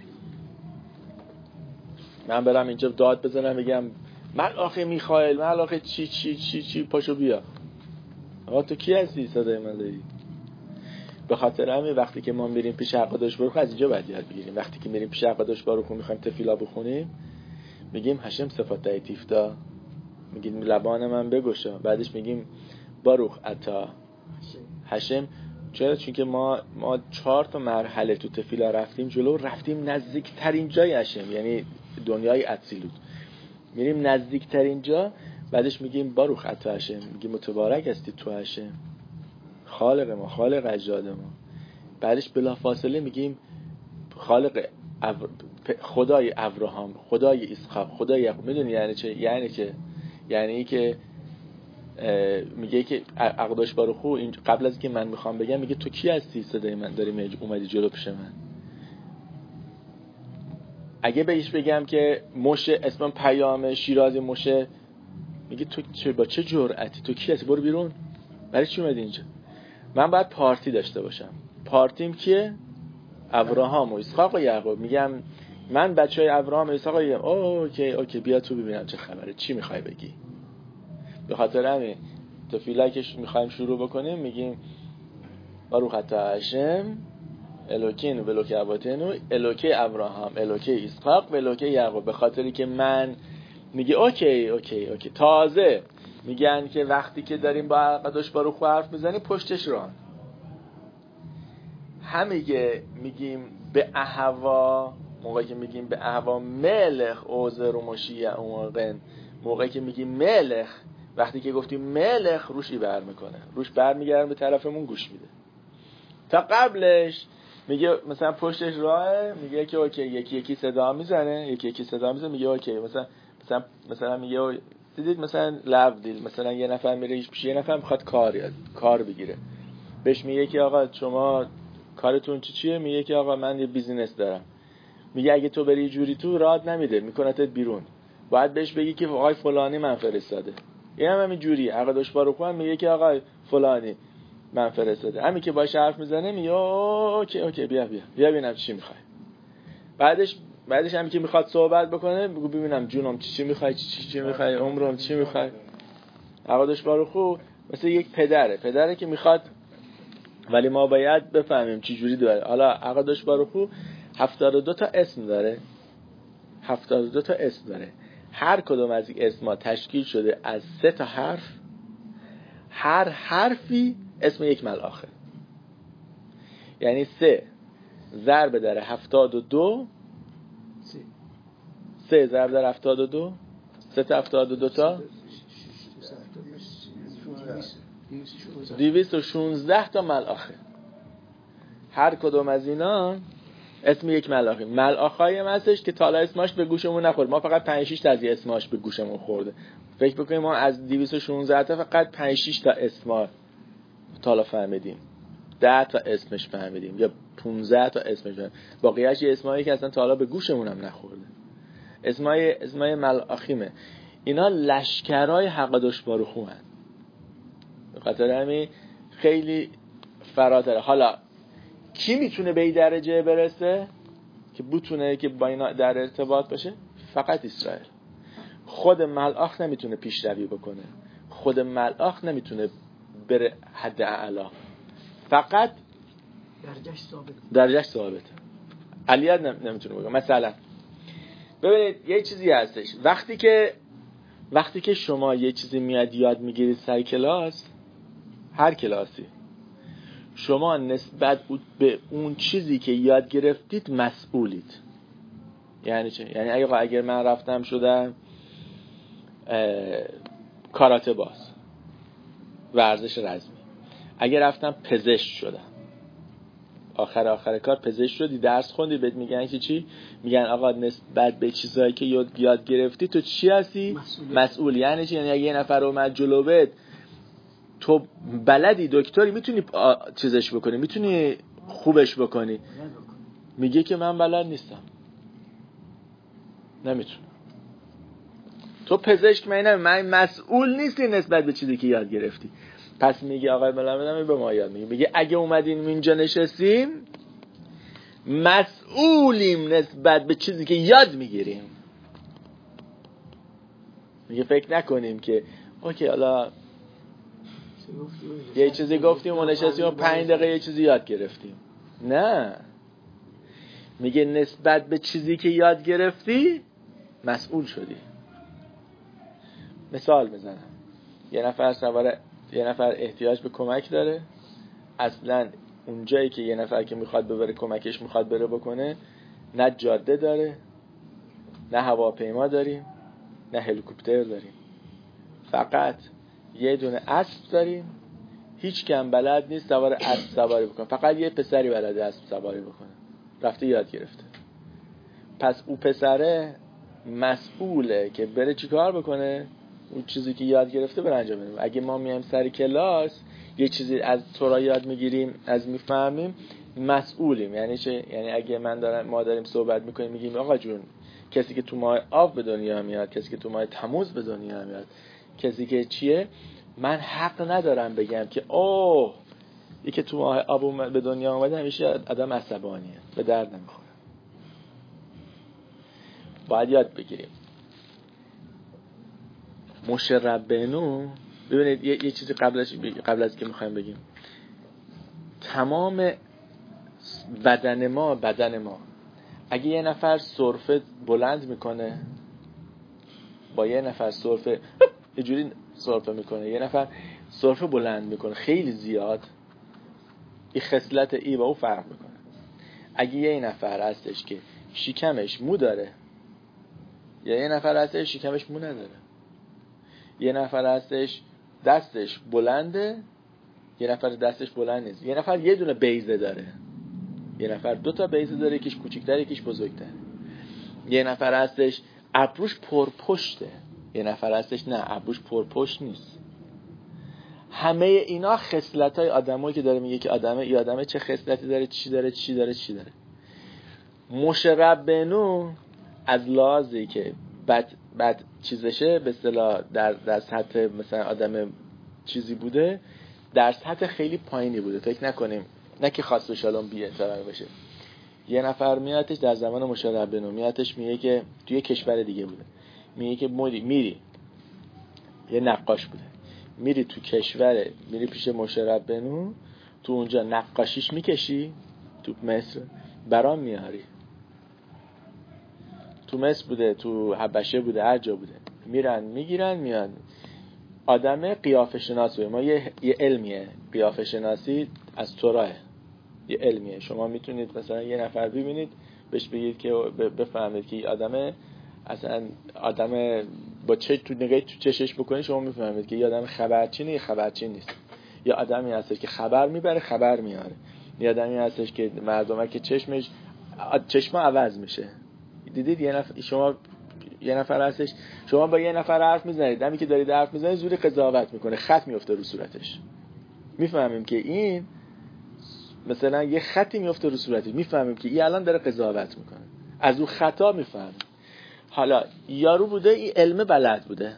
من برم اینجا داد بزنم بگم ملاخ میخائیل، ملاخ چی چی چی چی پاشو بیا. آقا تو کی هستی صدای من داری؟ به خاطر همین وقتی که ما میریم پیش حقادش باروخ از اینجا باید یاد بگیریم. وقتی که میریم پیش حقادش باروخ میخوایم تفیلا بخونیم میگیم هشم صفات تیفتا، میگیم لبان من بگشا، بعدش میگیم باروخ عطا هشم. چرا؟ چون که ما ما چهار تا مرحله تو تفیلا رفتیم جلو، رفتیم نزدیکترین جای هشم، یعنی دنیای اتسیلوت، میریم نزدیکترین جا، بعدش میگیم باروخ عطا هشم، میگیم متبارک هستی تو هشم، خالق ما، خالق اجداد ما. بعدش بلافاصله میگیم خالق ابر... خدای ابراهام، خدای اسحاق، خدای یعقوب. میدونی یعنی چه؟ یعنی که یعنی که میگه که حقادش باروخو این قبل از که من میخوام بگم میگه تو کی هستی صدای من داری اومدی جلو پیش من. اگه بهش بگم که مشه اسمم پیام شیرازی مشه، میگه تو چه با چه جرأتی، تو کی هستی، برو بیرون، برای چی اومدی اینجا؟ من باید پارتی داشته باشم. پارتیم کیه؟ ابراهام و اسحاق و یعقوب. میگم من بچهای ابراهام و اسحاق و یعقوب. اوکی اوکی بیا تو ببینم چه خبره، چی میخوای بگی. به خاطر همین تفیلا که میخوایم شروع بکنیم میگیم باروخ عطا هشم الوکین و الوکی ابوتینو، الوکی ابراهام، الوکی اسحاق و الوکی یعقوب. به خاطری که من میگه اوکی اوکی اوکی تازه میگن که وقتی که داریم با حقادش باروخ حرف میزنیم پشتش راه همیگه میگیم به احوا، موقعی که میگیم به احوا ملخ اوزر و مشیع اون، موقعی که میگیم ملخ، وقتی که گفتیم ملخ روشی بر میکنه، روش بر میگرد به طرفمون گوش میده. تا قبلش میگه مثلا پشتش راهه، میگه که اوکی یکی یکی صدا میزنه، یکی یکی صدا میزنه، میگه اوکی مثلا مثلا مثلا میگه دیدید مثلا لب دیل، مثلا یه نفر میره پیش یه نفر میخواد کار یاد کار بگیره، بهش میگه که آقا شما کارتون چی چیه؟ میگه که آقا من یه بیزینس دارم. میگه اگه تو بری جوری تو راد نمیده، میکنتت بیرون. باید بهش بگی که آقای فلانی من فرستاده. این هم همین جوری عقدش باروخو هم میگه که آقا فلانی من فرستاده. همین که باش حرف میزنه میگه اوکی اوکی بیا بیا بیا ببینم چی میخوای. بعدش بعدش هم که میخواد صحبت بکنه بگو ببینم جونم چی چی میخوای چی چی, چی میخوای عمرم چی میخوای. عقدش باروخو مثل یک پدره پدره که میخواد، ولی ما باید بفهمیم چی جوری داره. حالا عقدش باروخو هفتاد و دو تا اسم داره. هفتاد و دو تا اسم داره. هر کدوم از این اسما تشکیل شده از سه تا حرف. هر حرفی اسم یک ملائکه. یعنی سه ضرب در هفتاد و دو، سه ضرب در هفتاد و دو، سه تا هفتاد و دو تا دویست و شونزده تا ملائکه. هر کدوم از اینا اسم یک ملائکه. ملائکه‌ای هم هستش که تا حالا اسمش به گوشمون نخورد. ما فقط پنج شش تا از اسمش به گوشمون خورده. فکر بکنیم ما از دویست و شانزده تا فقط پنج شش تا اسما تا حالا فهمیدیم. ده تا اسمش فهمیدیم یا پانزده تا اسمش فهمیدیم. باقیش یه اسمایی که اصلا تا حالا به گوشمون هم نخورده. اسمای اسمای ملائکیمه. اینا لشکرای حقدش باروخو هستند. به خاطر همین خیلی فراتره. حالا کی میتونه به این درجه برسه که بتونه که با اینا در ارتباط باشه؟ فقط اسرائیل. خود ملائک نمیتونه پیشروی بکنه. خود ملائک نمیتونه بره حد اعلی. فقط درجهش ثابت. درجهش ثابته. علیت نمیتونه بگه. مثلا ببینید یه چیزی هستش. وقتی که وقتی که شما یه چیزی میاد یاد میگیرید سر کلاس، هر کلاسی، شما نسبت به اون چیزی که یاد گرفتید مسئولید. یعنی چه؟ یعنی اگه اگر من رفتم شدم کاراته باز، ورزش رزمی، اگر رفتم پزشک شدم، آخر آخر کار پزشک شدی، درس خوندی، بهت میگن که چی؟ میگن آقا نسبت به چیزایی که یاد یاد گرفتی تو چی هستی؟ مسئول. مسئول. یعنی چی؟ یعنی اگه یه نفر اومد جلو بهت، تو بلدی، دکتری، میتونی چیزش بکنی، میتونی خوبش بکنی. میگه که من بلد نیستم، نمیتونم. تو پزشک مینه، من مسئول نیستی نسبت به چیزی که یاد گرفتی. پس میگه آقای بلند به ما یاد میگه، میگه اگه اومدین اینجا نشستیم مسئولیم نسبت به چیزی که یاد میگیریم. میگه فکر نکنیم که اوکی حالا یه چیزی گفتیم و نشستیم و پنج دقیقه یه چیزی یاد گرفتیم. نه، میگه نسبت به چیزی که یاد گرفتی مسئول شدی. مثال بزنم، یه نفر سواره، یه نفر احتیاج به کمک داره. اصلا اون جایی که یه نفر که میخواد ببره کمکش میخواد بره بکنه، نه جاده داره، نه هواپیما داریم، نه هلیکوپتر داریم، فقط یه دونه اسب داریم. هیچ کم بلد نیست سوار اسب سواری بکنه، فقط یه پسری بلده اسب سواری بکنه، رفته یاد گرفته. پس اون پسره مسئوله که بره چیکار بکنه؟ اون چیزی که یاد گرفته بره انجام بده. اگه ما میایم سر کلاس یه چیزی از تورا یاد میگیریم، از میفهمیم، مسئولیم. یعنی چه؟ یعنی اگه من دارم ما داریم صحبت میکنیم، میگیم آقا جون، کسی که تو ماه آب به دنیا میاد، کسی که تو ماه تموز به دنیا میاد، کسی که چیه، من حق ندارم بگم که اوه یکی که تو ماه آب به دنیا اومده همیشه آدم عصبانیه، به درد نمیخوره. باید یاد بگیریم. موشه ربینو، ببینید یه, یه چیزی قبلش قبل از که میخوایم بگیم، تمام بدن ما بدن ما اگه یه نفر سرفه بلند میکنه، با یه نفر سرفه یه جوری سرفه میکنه، یه نفر سرفه بلند میکنه خیلی زیاد، این خصلت ای با او فرق میکنه. اگه یه نفر هستش که شکمش مو داره، یا یه نفر هستش شکمش مو نداره، یه نفر هستش دستش بلنده، یه نفر دستش بلند نیست، یه نفر یه دونه بیضه داره، یه نفر دو تا بیضه داره، یکیش کوچیک‌تره یکیش بزرگتره، یه نفر هستش ابروش پرپشته، یه نفر هستش نه ابروش پرپشت نیست. همه اینا خصلت‌های آدمایی که داره میگه که آدمه ای آدمه چه خصلتی داره، چی داره چی داره چی داره. موشه ربینو از لحاظی که بد بد چیزشه به اصطلاح در در سطح مثلا آدم چیزی بوده، در سطح خیلی پایینی بوده. فکر نکنیم نه که خاص بشه الان بی احترامی بشه. یه نفر میادش در زمان موشه ربینو میادش میگه که توی کشور دیگه بوده، میگه که میری میری یه نقاش بوده، میری تو کشور، میری پیش موشه ربینو، تو اونجا نقاشیش میکشی، تو مصر برام میاری، تو مصر بوده، تو حبشه بوده، هر جا بوده، میرن میگیرن میان. آدم قیافه شناس بوده. ما یه, یه علمیه قیافه شناسی از توراه، یه علمیه. شما میتونید مثلا یه نفر ببینید بهش بگید که بفهمید که این آدمه اصلا آدم با چه تو نگاه تو چشش بکنید شما میفهمید که یه آدم خبرچینه یا خبرچین نیست. یا آدمی هستش که خبر میبره خبر میاره، یا آدمی هستش که مردمه که چشمش چشم عوض میشه. دیدید یه نفر شما یه نفر هستش شما با یه نفر حرف میزنید، همین که دارید حرف میزنید زوری قضاوت میکنه، خط میفته رو صورتش. میفهمیم که این مثلا یه خطی میفته رو صورتش، میفهمیم که این الان داره قضاوت میکنه، از اون خطا میفهمیم. حالا یارو بوده این علم بلد بوده،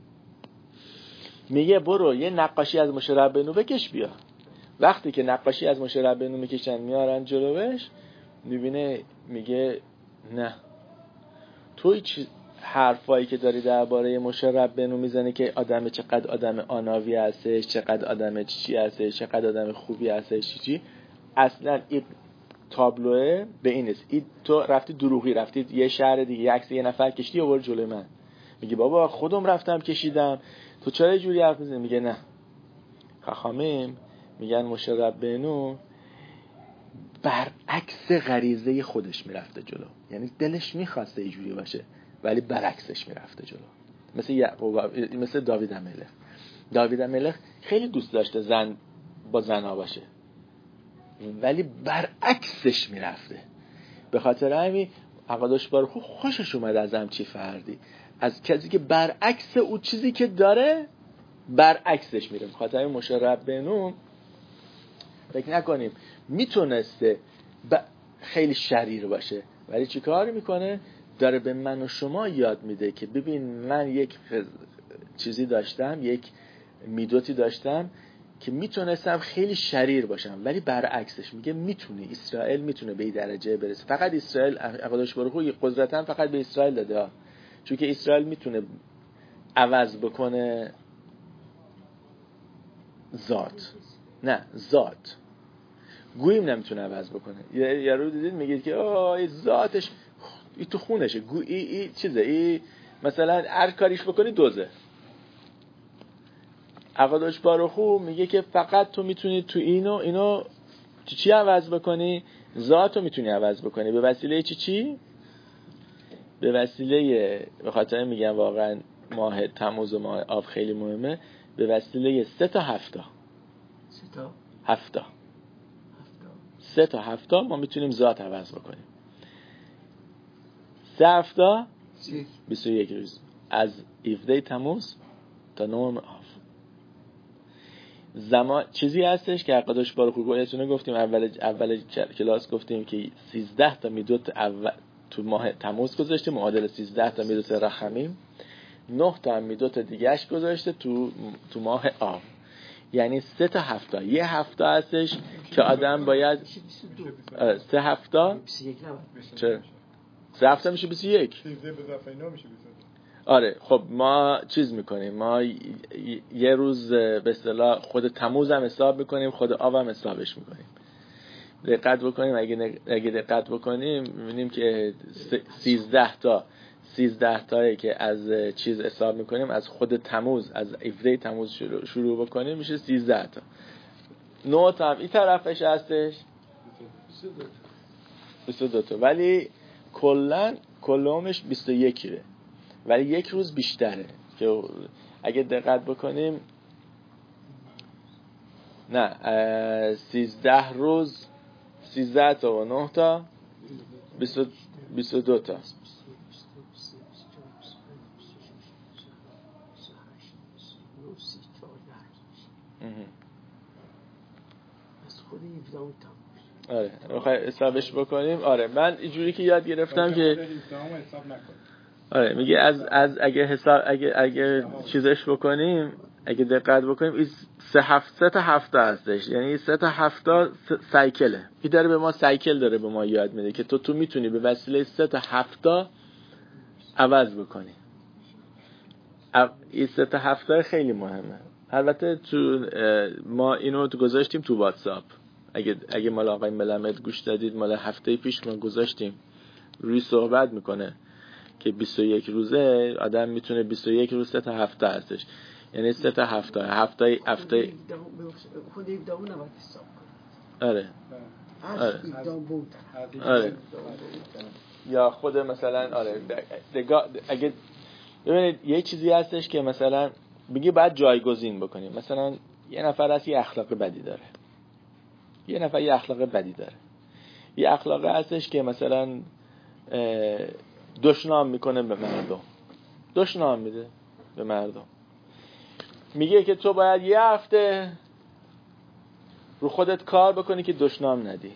میگه برو یه نقاشی از موشه ربینو بکش بیا. وقتی که نقاشی از موشه ربینو میکشن میارن جلوش، میبینه میگه نه، تو هیچ حرفایی که داری درباره موشه ربینو میزنه که آدم چقدر آدم آناوی هستش، چقدر آدم چی هستش، چقدر آدم خوبی هستش، چی چی اصلا این تابلوه به این است. این تو رفتی دروغی، رفتی یه شهر دیگه یه عکس یه نفر کشتی آورد جلوی من، میگه بابا خودم رفتم کشیدم، تو چرا جوری حرف میزنی؟ میگه نه، خاخامیم میگن موشه ربینو برعکس غریزه خودش میرفته جلو، یعنی دلش میخواسته اینجوری باشه ولی برعکسش میرفته جلو. مثل یعقوب، مثل داوید ملک. داوید ملک خیلی دوست داشته زن با زنا باشه ولی برعکسش میرفته. به خاطر همین عقادش بار خوب خوشش اومد از همچی فردی، از کسی که برعکس اون چیزی که داره برعکسش میره. به خاطر همین موشه ربینو فکر نکنیم میتونسته ب... خیلی شریر باشه، ولی چی کار میکنه؟ داره به من و شما یاد میده که ببین من یک خز... چیزی داشتم، یک میدوتی داشتم که میتونستم خیلی شریر باشم ولی برعکسش. میگه میتونه اسرائیل میتونه به این درجه برسه. فقط اسرائیل اقداش برخو قدرتن فقط به اسرائیل داده، چون که اسرائیل میتونه عوض بکنه ذات، نه ذات گوییم نمیتونه عوض بکنه. یه یارو دیدید میگید که آه این ذاتش این تو خونشه، گوی ای, ای چیزه، ای مثلا هر کاریش بکنی دوزه. عقادش باروخو میگه که فقط تو میتونی تو اینو اینو چی چی عوض بکنی، ذاتو میتونی عوض بکنی. به وسیله چی چی؟ به وسیله، به خاطر میگم واقعا ماه تموز و ماه آب خیلی مهمه، به وسیله سه تا هفتا سه تا هفتا سه تا هفتا ما میتونیم ذات عوض بکنیم. سه هفتا بیست و یک روز، از هفده تموز تا نهم آب. زمان چیزی هستش که عقادش بارو خوبایتونه گفتیم اول اول کلاس گفتیم که سیزده تا میدوت اول تو ماه تموز گذاشته معادل سیزده تا میدوت رخمیم، نه تا میدوت دیگهش گذاشته تو تو ماه آب. یعنی سه تا هفته، یه هفته هستش که آدم باید سه هفته چه سه هفته میشه بیست و یک. آره خب ما چیز میکنیم، ما یه روز به اصطلاح خود تموز هم حساب میکنیم، خود آب هم حسابش میکنیم. دقت بکنیم، اگه اگه دقت بکنیم میبینیم که سیزده تا سیزده تایی که از چیز حساب میکنیم، از خود تموز، از هفده تموز شروع, شروع بکنیم میشه سیزده تا. نه تا هم این طرفش هستش بیست و دو تا، ولی کلن کلومش بیست و یک ره، ولی یک روز بیشتره که اگه دقت بکنیم نه سیزده روز سیزده تا و نه تا بیست و دو تا. از خود هفده تموز. آره بخوای حسابش بکنیم. آره من اینجوری که یاد گرفتم که آره میگه از از اگه حساب اگه اگه چیزش بکنیم، اگه دقت بکنیم این سه هفت سه تا هفته هستش، یعنی سه تا هفته سایکله. این داره به ما سایکل داره به ما یاد میده که تو تو میتونی به وسیله سه تا هفته عوض بکنی. این سه تا هفته خیلی مهمه. البته تو ما اینو تو گذاشتیم تو واتساپ، اگه اگه مال آقای ملمت گوش دادید مال هفته پیش ما گذاشتیم، روی صحبت میکنه که بیست و یک روزه آدم میتونه بیست و یک روز سه تا هفته هستش، یعنی سه تا هفته هفته هفته خود هفده نباید حساب کنید. آره از هفده بود. آره یا خود مثلا آره دگاه اگه ببینید یه چیزی هستش که مثلا بگی باید جایگزین بکنیم. مثلا یه نفر هست یه اخلاق بدی داره، یه نفر یه اخلاق بدی داره، یه اخلاق هستش که مثلا دشنام میکنه به مردم، دشنام میده به مردم. میگه که تو باید یه هفته رو خودت کار بکنی که دشنام ندی،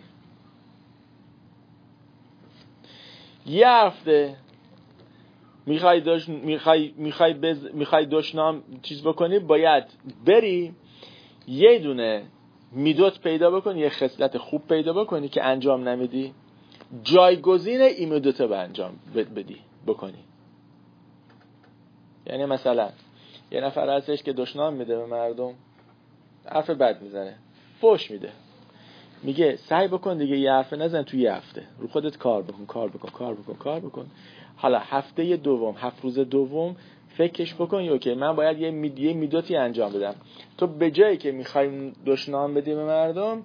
یه هفته میخوای دش میخوای میخوای بز... میخوای دشنام چیز بکنی، باید بری یه دونه میدوت پیدا بکنی، یه خصلت خوب پیدا بکنی که انجام نمیدی، جایگزین این میدوت به انجام بدی بکنی. یعنی مثلا یه نفر هستش که دشنام میده به مردم، حرف بد میزنه، فوش میده، میگه سعی بکن دیگه یه حرف نزن توی یه هفته، رو خودت کار بکن کار بکن کار بکن کار بکن. حالا هفته دوم، هفت روز دوم فکرش بکن اوکی من باید یه میدیه میدوتی انجام بدم. تو به جایی که میخوای دشنام بدی به مردم،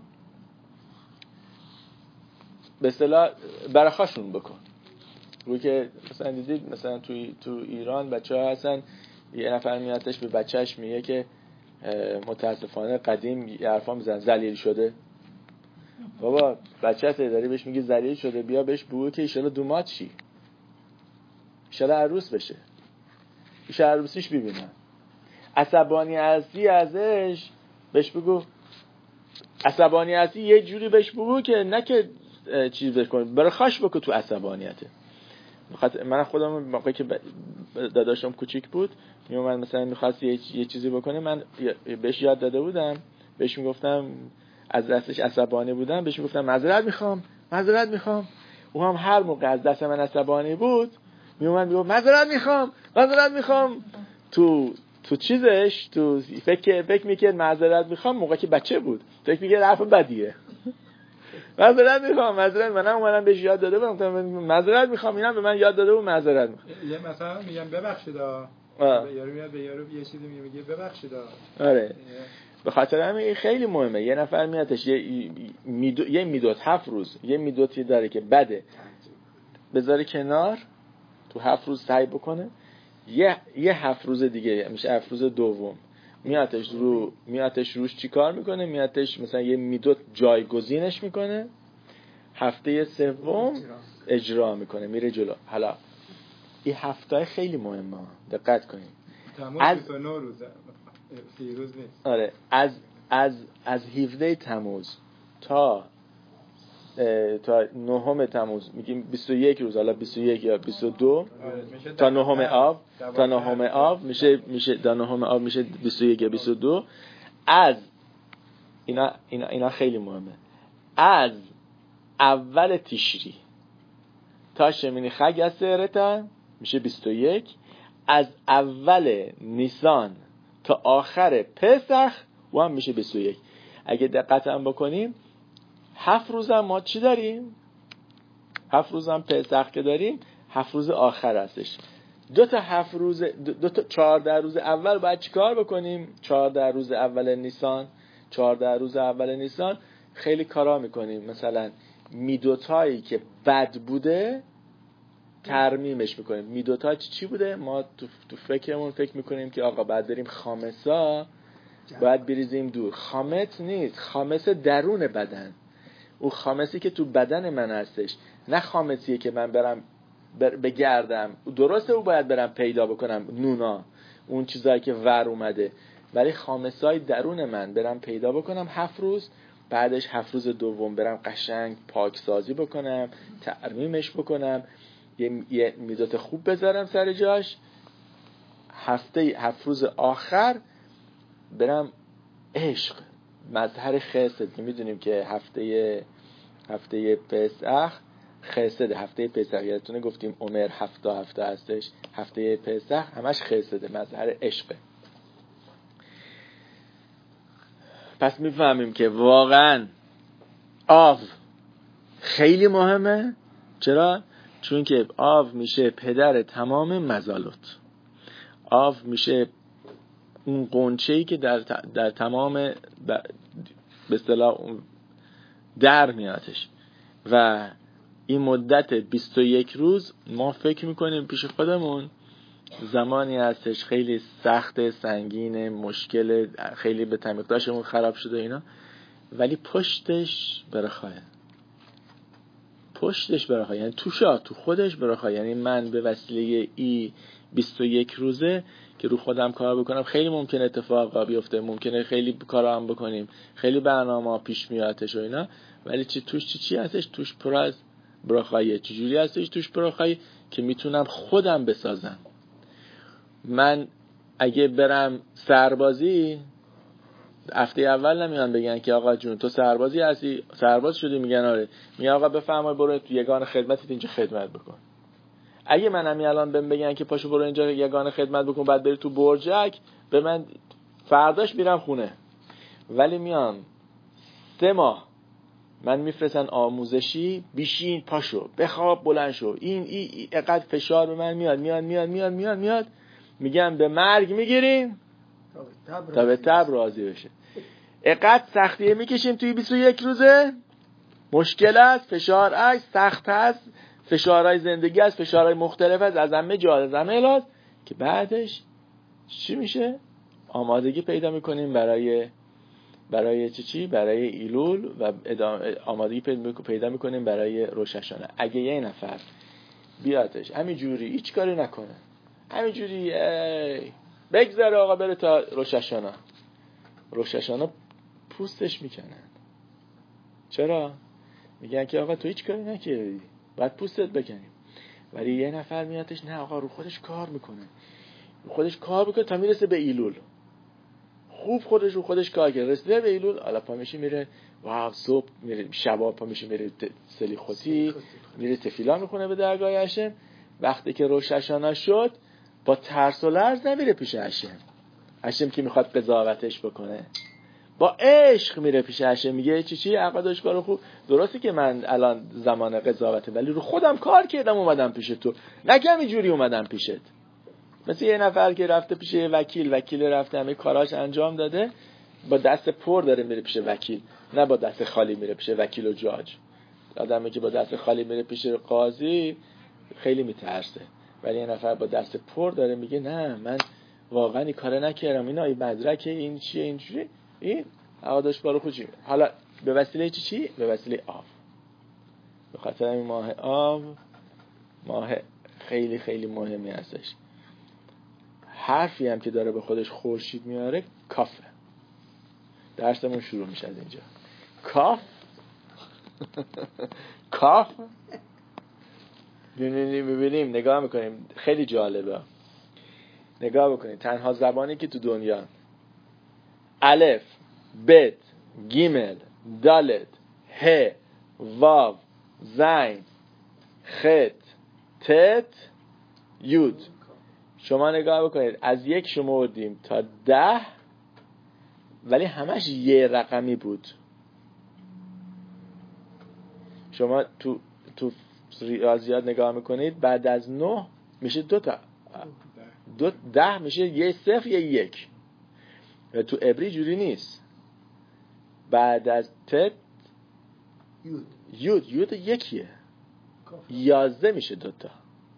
به اصطلاح برخاشون بکن. روی که مثلا دیدید مثلا توی تو ایران بچه‌ها هستن، یه نفر میادش به بچه‌اش میگه که متاسفانه قدیم یه حرفا میزنن ذلیل شده. بابا بچه‌ت داری بهش میگی ذلیل شده، بیا بهش بگو که ان شاء الله دومات شی، ان شاء الله عروس بشه، ان شاء الله عروسیش ببینن. عصبانی هستی ازش بهش بگو، عصبانی هستی یه جوری بهش بگو که نه که چیز بکن، برخاش بکن تو عصبانیته. من خودم موقعی که داداشم کوچیک بود میومد مثلا می‌خواست یه یه چیزی بکنه، من بهش یاد داده بودم، بهش میگفتم از دستش عصبانی بودم، بهش میگفتم معذرت میخوام معذرت میخوام. او هم هر موقع از دست من عصبانی بود میومد میگفت معذرت میخوام معذرت میخوام. تو تو چیزش تو فکر فکر میکرد معذرت میخوام موقعی که بچه بود، فکر میکرد حرف بدیه. معذرت میخوام معذرت منم اومدم بهش یاد داده بودم معذرت میخوام، اینم به من یاد داده بود معذرت میخوام. یه مثلا میگم ببخشید آ یارو میاد به یارو یه چیزی میگه ببخشید آ. آره به خاطر همین خیلی مهمه. یه نفر میادش یه میدو... یه میدوت هفت روز یه میدوتی داره که بده بذاره کنار، تو هفت روز سعی بکنه، یه یه هفت روز دیگه میشه هفت روز دوم میاتش رو میاتش روش چیکار میکنه، میاتش مثلا یه میدوت جایگزینش میکنه، هفته سوم اجرا میکنه میره جلو. حالا این هفته خیلی مهمه، دقت کنید. از بیست و نه روزه سی روز نیست. آره از از از هفده تموز تا تا نهم تموز میگیم بیست و یک روز، حالا بیست و یک یا بیست و دو تا نهم آب تا نهم آب میشه میشه تا نهم آب میشه بیست و یک یا بیست و دو. از اینا اینا اینا خیلی مهمه. از اول تشری تا شمینی خگ از سرتا میشه بیست و یک. از اول نیسان تا آخر پسخ و هم میشه بیست و یک. اگه دقت هم بکنیم هفت روز هم ما چی داریم؟ هفت روز هم پسخ که داریم، هفت روز آخر هستش. دو تا هفت روز دو تا چهارده روز اول باید چی کار بکنیم؟ چهارده روز اول نیسان چهارده روز اول نیسان خیلی کارا میکنیم. مثلا میدوتایی که بد بوده ترمیمش میکنیم. میدوتا چی بوده؟ ما تو, تو فکرمون فکر میکنیم که آقا بعد بریم خامسا باید بریزیم دور. خامس نیست، خامس درون بدن. او خامسی که تو بدن من هستش، نه خامسیه که من برم بگردم. درسته او باید برم پیدا بکنم نونا، اون چیزایی که ور اومده. ولی خامسای درون من برم پیدا بکنم هفت روز، بعدش هفت روز دوم برم قشنگ پاکسازی بکنم، ترمیمش بکنم، یه, یه میزات خوب بذارم سر جاش، هفته هفت روز آخر برم عشق مظهر خسد که میدونیم که هفته هفته پسح خسد، هفته پسح یادتونه گفتیم عمر هفته هفته هستش، هفته پسح همش خسده، مظهر عشقه. پس میفهمیم که واقعا آو خیلی مهمه. چرا؟ چون که آو میشه پدر تمام مزالات، آو میشه اون قنچه‌ای که در در تمام به اصطلاح در میادش. و این مدت بیست و یک روز ما فکر میکنیم پیش خودمون زمانی هستش خیلی سخت، سنگین، مشکل، خیلی به تمیقداشمون خراب شده اینا، ولی پشتش برخواه، پشتش برخواه، یعنی توشا تو خودش برخواه. یعنی من به وسیله ای بیست و یک روزه که رو خودم کار بکنم خیلی ممکنه اتفاقا بیفته، ممکنه خیلی کارا هم بکنیم، خیلی برنامه‌ها پیش میادش و اینا، ولی چی توش چی چی هستش؟ توش پر از برخواه. چجوری هستش توش برخواه؟ که میتونم خودم بسازم. من اگه برم سربازی، هفته اول نمیان بگن که آقا جون تو سربازی هستی، سرباز شدی، میگن آره، میگن آقا بفرمایید برو تو یگان خدمتت اینجا خدمت بکن. اگه من همین الان بهم بگن که پاشو برو اینجا یگان خدمت بکن بعد بری تو برجک، به من فرداش میرم خونه. ولی میام سه ماه من میفرستن آموزشی، بیشین پاشو بخواب بلند شو، این این اینقدر فشار به من میاد میاد میاد میاد میاد میاد میگم به مرگ میگیریم تا به تب راضی بشه. اینقدر سختیه میکشیم توی بیست و یک روزه، مشکل است، فشار است، سخت است، فشارهای زندگی است، فشارهای مختلف است، از همه جا، از همه لحاظ، که بعدش چی میشه؟ آمادگی پیدا میکنیم برای برای چی چی؟ برای ایلول و آمادگی پیدا میکنیم برای روش هاشانه. اگه یه نفر بیاتش همین جوری هیچ کاری نکنه، همین جوری بگذره آقا بره تا روش هاشانه، روش هاشانه پوستش میکنن. چرا؟ میگن که آقا تو هیچ کاری نکردی، باید پوستت بکنیم. ولی یه نفر میاتش نه آقا رو خودش کار میکنه، رو خودش کار میکنه تا میرسه به ایلول، خوب خودش رو خودش کار کرد، رسیده به ایلول، حالا پا میشه میره واو صبح میره، شبا پا میشه میره سلیخوتی، میره تفیلا میخونه به درگاه هشم. وقتی که روش هاشانه شد با ترس و لرز نمیره پیش هشم، هشم که میخواد قضاوتش بکنه، با عشق میره پیش هشم، میگه چی چی عقدش کارو خوب، درسته که من الان زمان قضاوته ولی رو خودم کار کردم اومدم پیش تو، نگم اینجوری اومدم پیشت. مثل یه نفر که رفته پیش وکیل، وکیل رفته همه کاراش انجام داده، با دست پر داره میره پیش وکیل، نه با دست خالی میره پیش وکیل و جاج. آدمی که با دست خالی میره پیش قاضی خیلی میترسه، ولی یه نفر با دست پر داره میگه نه من واقعا این کارو نکردم، اینا این مدرک، این چیه، این چیه، این عقدش کارو خوشی. حالا به وسیله چی چی؟ به وسیله آب. به خاطر این ماه آب ماه خیلی خیلی مهمی هستش. حرفی هم که داره به خودش خورشید میاره کافه. درسمون شروع میشه از اینجا. کاف کاف ببینیم ببینیم نگاه میکنیم، خیلی جالبه. نگاه بکنید تنها زبانی که تو دنیا الف، بت، گیمل، دالت، ه، واو، زین، خط، تت، یود. شما نگاه بکنید از یک شمردیم تا ده، ولی همش یه رقمی بود. شما تو تو ریاضیات نگاه میکنید بعد از نه میشه دو تا، دو ده میشه یه صفر یه یک. و تو عبری جوری نیست، بعد از تت یود یود یود یکیه، یازده میشه دو تا.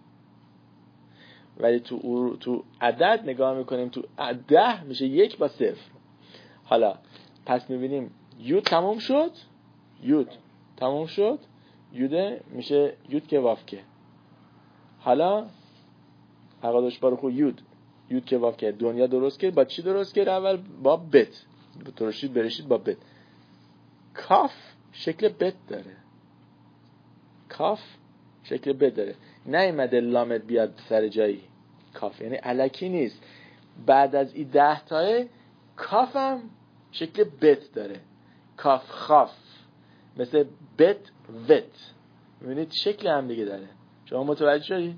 ولی تو تو عدد نگاه میکنیم تو ده میشه یک با صفر. حالا پس میبینیم یود تموم شد، یود تموم شد، یوده میشه یود که وافکه. حالا حقادش بارو خود یود یود که واف کرد دنیا درست کرد. با چی درست کرد؟ اول با بت، ترشید برشید با بت. کاف شکل بت داره، کاف شکل بت داره، نیومده لامت بیاد سر جایی کاف، یعنی الکی نیست. بعد از این ده تای کافم شکل بت داره، کاف خاف، مثل بت وت، میبینید شکل هم دیگه داره. شما متوجه شدید؟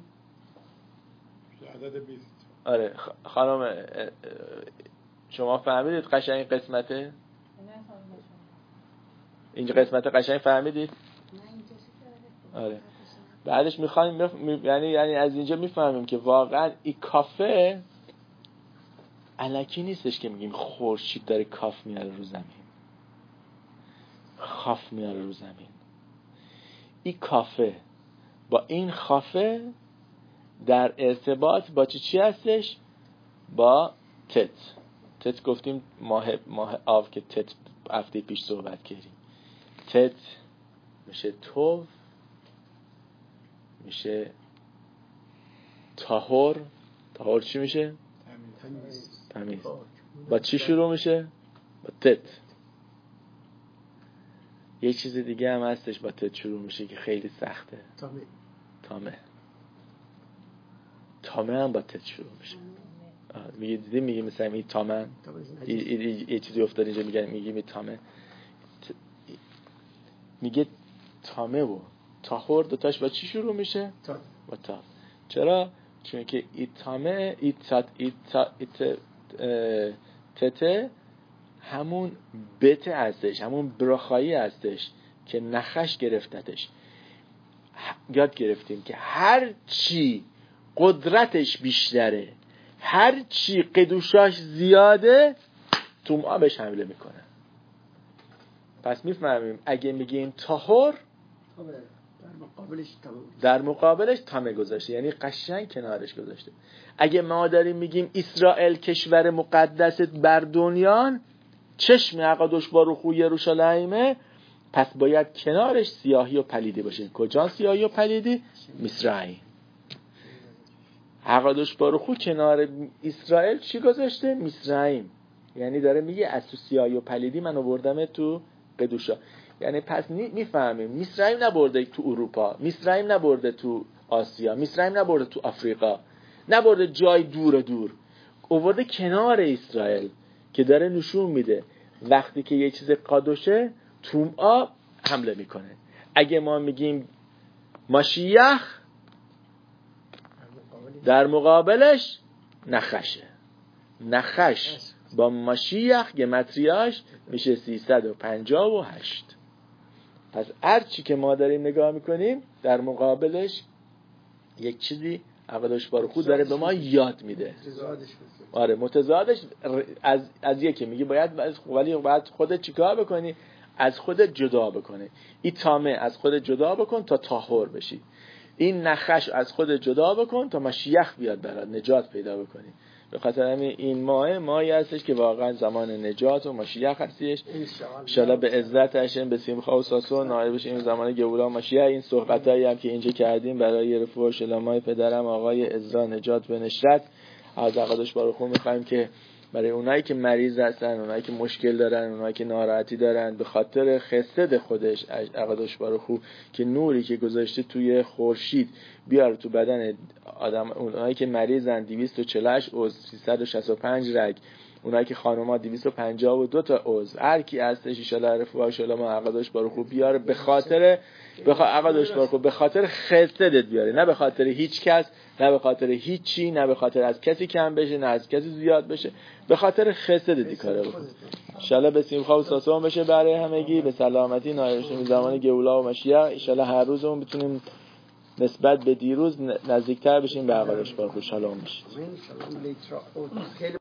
عدد بیست. آره خانم شما فهمیدید قشنگ قسمته؟ اینجا قسمت قشنگ فهمیدید؟ آره بعدش میخوایم مف... می... یعنی یعنی از اینجا میفهمیم که واقعا این کافه الکی نیستش که میگیم خورشید داره کاف میاره رو زمین، خاف میاره رو زمین. این کافه با این خافه در ارتباط با چی چی هستش؟ با تت. تت گفتیم ماه ماه آو که تت هفته پیش صحبت کردیم. تت میشه تو، میشه طهور. طهور چی میشه؟ تمیز. تمیز. با چی شروع میشه؟ با تت. یه چیز دیگه هم هستش با تت شروع میشه که خیلی سخته. تامه. تامه. تامه هم با تت شروع میشه. میگه دیدی میگه مثلا این تامن یه چیزی افتاد اینجا میگه میگه می تامه میگه تامه و طهور دوتاش با چی شروع میشه؟ تا. با تا. چرا؟ چون که ای تامه ای تات ای تا ای تته همون بت هستش، همون براخایی هستش که نخش گرفتتش. یاد گرفتیم که هر چی قدرتش بیشتره، هر چی قدوشاش زیاده، طمع بهش حمله میکنه. پس میفهمیم اگه میگیم طهور در مقابلش تامه، در مقابلش تامه گذاشته، یعنی قشنگ کنارش گذاشته. اگه ما داریم میگیم اسرائیل کشور مقدس بر دنیان، چشم عقدش با رخو یروشلیمه، پس باید کنارش سیاهی و پلیدی باشه. کجا سیاهی و پلیدی؟ مصرعی. عقدش با رخو کنار اسرائیل چی گذاشته؟ مصرعیم. یعنی داره میگه از تو سیاهی و پلیدی من آوردم تو قدوشا. یعنی پس میفهمیم مصرعیم نبرده تو اروپا، مصرعیم نبرده تو آسیا، مصرعیم نبرده تو آفریقا، نبرده جای دور دور، آورده کنار اسرائیل که داره نشون میده وقتی که یه چیز قادوشه طمع حمله میکنه. اگه ما میگیم ماشیخ، در مقابلش نخشه. نخش با ماشیخ گمتریاش میشه سیصد و پنجاه و هشت. پس هر چی که ما داریم نگاه میکنیم در مقابلش یک چیزی عقدش بارخو داره به ما یاد میده. آره متضادش از از یکی میگه باید ولی باید خودت چیکار بکنی؟ از خودت جدا بکنی. این تامه از خودت جدا بکن تا طهور بشی. این نخش از خودت جدا بکن تا مشیخ بیاد برات نجات پیدا بکنی. به خاطر همین این ماه ماهی هستش که واقعا زمان نجات و مشیخ هستش. ان شاءالله به عزت هاشم به سیمخا و ساسو نائل بشیم زمان گولا و مشیخ. این صحبتایی هم که اینجا کردیم برای رفوع و شلامای پدرم آقای عزرا نجات به نشرت، از عقدش بارخون میخوایم که برای اونایی که مریض هستن، اونایی که مشکل دارن، اونایی که ناراحتی دارن، به خاطر خسد خودش عقدش بارخو که نوری که گذاشته توی خورشید بیاره تو بدن آدم، اونایی که مریضن دویست و چهل و هشت عضو، سیصد و شصت و پنج رگ، اونایی که خانوما دویست و پنجاه و دو تا عضو، هر کی هستش ان شاءالله رفوع ان شاءالله ما عقدش بارخو بیاره به خاطر بخاطر عقدش بارخو به خاطر خسدت بیاره، نه به خاطر هیچ کس، نه به خاطر هیچی، نه به خاطر از کسی کم بشه، نه از کسی زیاد بشه، به خاطر خسد دی کاره بکن. انشالله به سیمخا و ساسون بشه برای همگی، به سلامتی نایرشیم زمان گولا و مشیخ. انشالله هر روزمون بتونیم نسبت به دیروز نزدیکتر بشیم به عقدش بارخو. شالوم بشید.